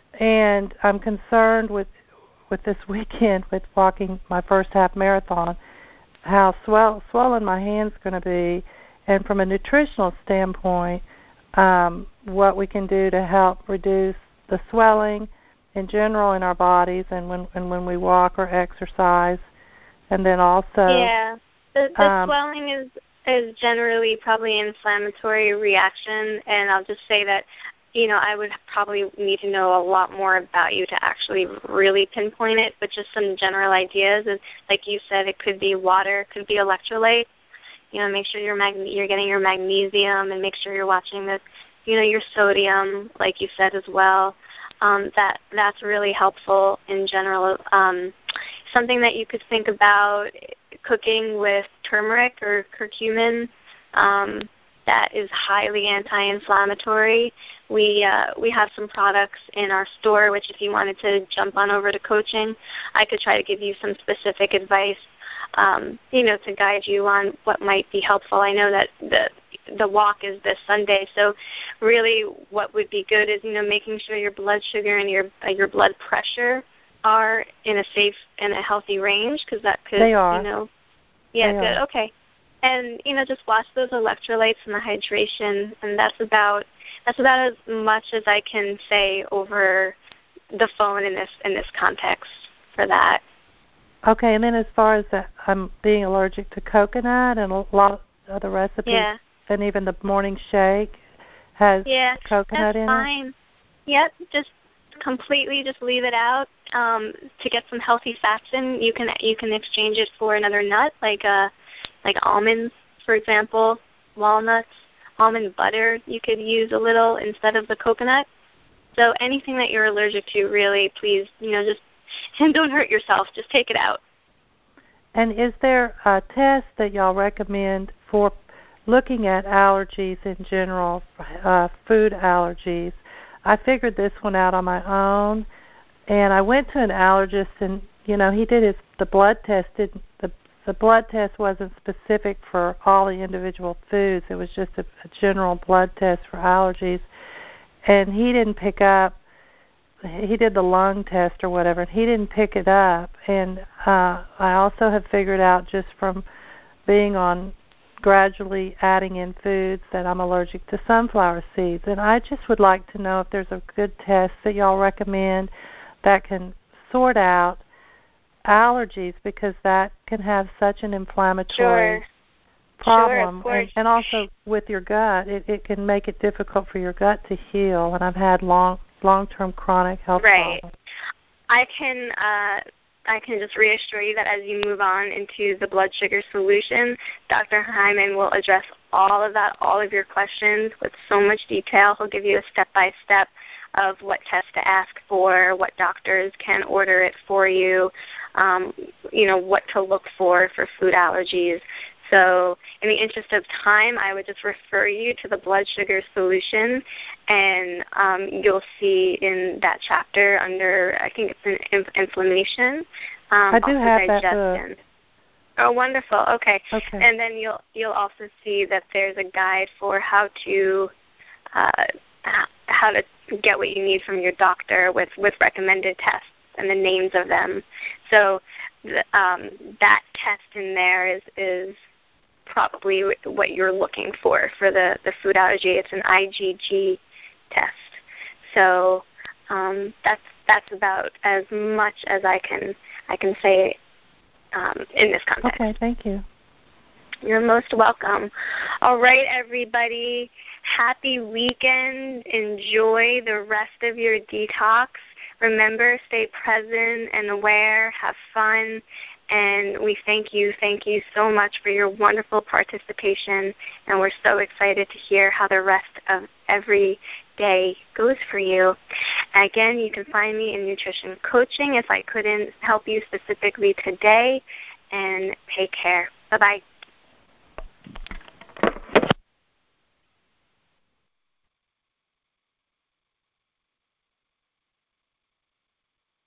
And I'm concerned with with this weekend with walking my first half marathon, how swell, swollen my hand's going to be, and from a nutritional standpoint, um, what we can do to help reduce the swelling in general in our bodies and when and when we walk or exercise. And then also... Yeah, the, the um, swelling is, is generally probably an inflammatory reaction, and I'll just say that, you know, I would probably need to know a lot more about you to actually really pinpoint it, but just some general ideas. And like you said, it could be water, it could be electrolytes. You know, make sure you're mag- you're getting your magnesium, and make sure you're watching the, you know, your sodium, like you said as well. Um, that that's really helpful in general. Um, something that you could think about cooking with turmeric or curcumin. Um, that is highly anti-inflammatory. We uh, we have some products in our store, which if you wanted to jump on over to coaching, I could try to give you some specific advice, um, you know, to guide you on what might be helpful. I know that the the walk is this Sunday, so really what would be good is, you know, making sure your blood sugar and your uh, your blood pressure are in a safe and a healthy range, because that could, they are. you know, yeah, they good, are. okay. And, you know, just watch those electrolytes and the hydration, and that's about that's about as much as I can say over the phone in this in this context for that. Okay, and then as far as that, I'm being allergic to coconut, and a lot of other recipes, yeah. and even the morning shake has yeah, coconut that's in fine. it. Yep, just completely just leave it out. Um, to get some healthy fats in, you can you can exchange it for another nut, like a like almonds, for example, walnuts, almond butter. You could use a little instead of the coconut. So anything that you're allergic to, really, please, you know, just and don't hurt yourself. Just take it out. And is there a test that y'all recommend for looking at allergies in general, uh, food allergies? I figured this one out on my own, and I went to an allergist, and you know, he did his the blood test. Didn't, the the blood test wasn't specific for all the individual foods. It was just a, a general blood test for allergies, and he didn't pick up. He did the lung test or whatever, and he didn't pick it up. And uh, I also have figured out just from being on gradually adding in foods that I'm allergic to sunflower seeds. And I just would like to know if there's a good test that y'all recommend that can sort out allergies, because that can have such an inflammatory sure. problem. Sure, and, and also with your gut, it, it can make it difficult for your gut to heal. And I've had long, long-term chronic health right. problems. I can uh, I can just reassure you that as you move on into the blood sugar solution, Doctor Hyman will address all of that, all of your questions with so much detail. He'll give you a step-by-step of what tests to ask for, what doctors can order it for you, um, you know, what to look for for food allergies. So in the interest of time, I would just refer you to the blood sugar solution, and um, you'll see in that chapter under, I think it's an inflammation. Um, I do have digestion. that book. Oh, wonderful. Okay. Okay. And then you'll you'll also see that there's a guide for how to uh, how to get what you need from your doctor with, with recommended tests and the names of them. So the, um, that test in there is is probably what you're looking for for the, the food allergy. It's an I G G test. So um, that's that's about as much as I can I can say um, in this context. Okay, thank you. You're most welcome. All right, everybody. Happy weekend. Enjoy the rest of your detox. remember, stay present and aware, have fun, and we thank you, thank you so much for your wonderful participation, and we're so excited to hear how the rest of every day goes for you. Again, you can find me in nutrition coaching if I couldn't help you specifically today, and take care. Bye-bye.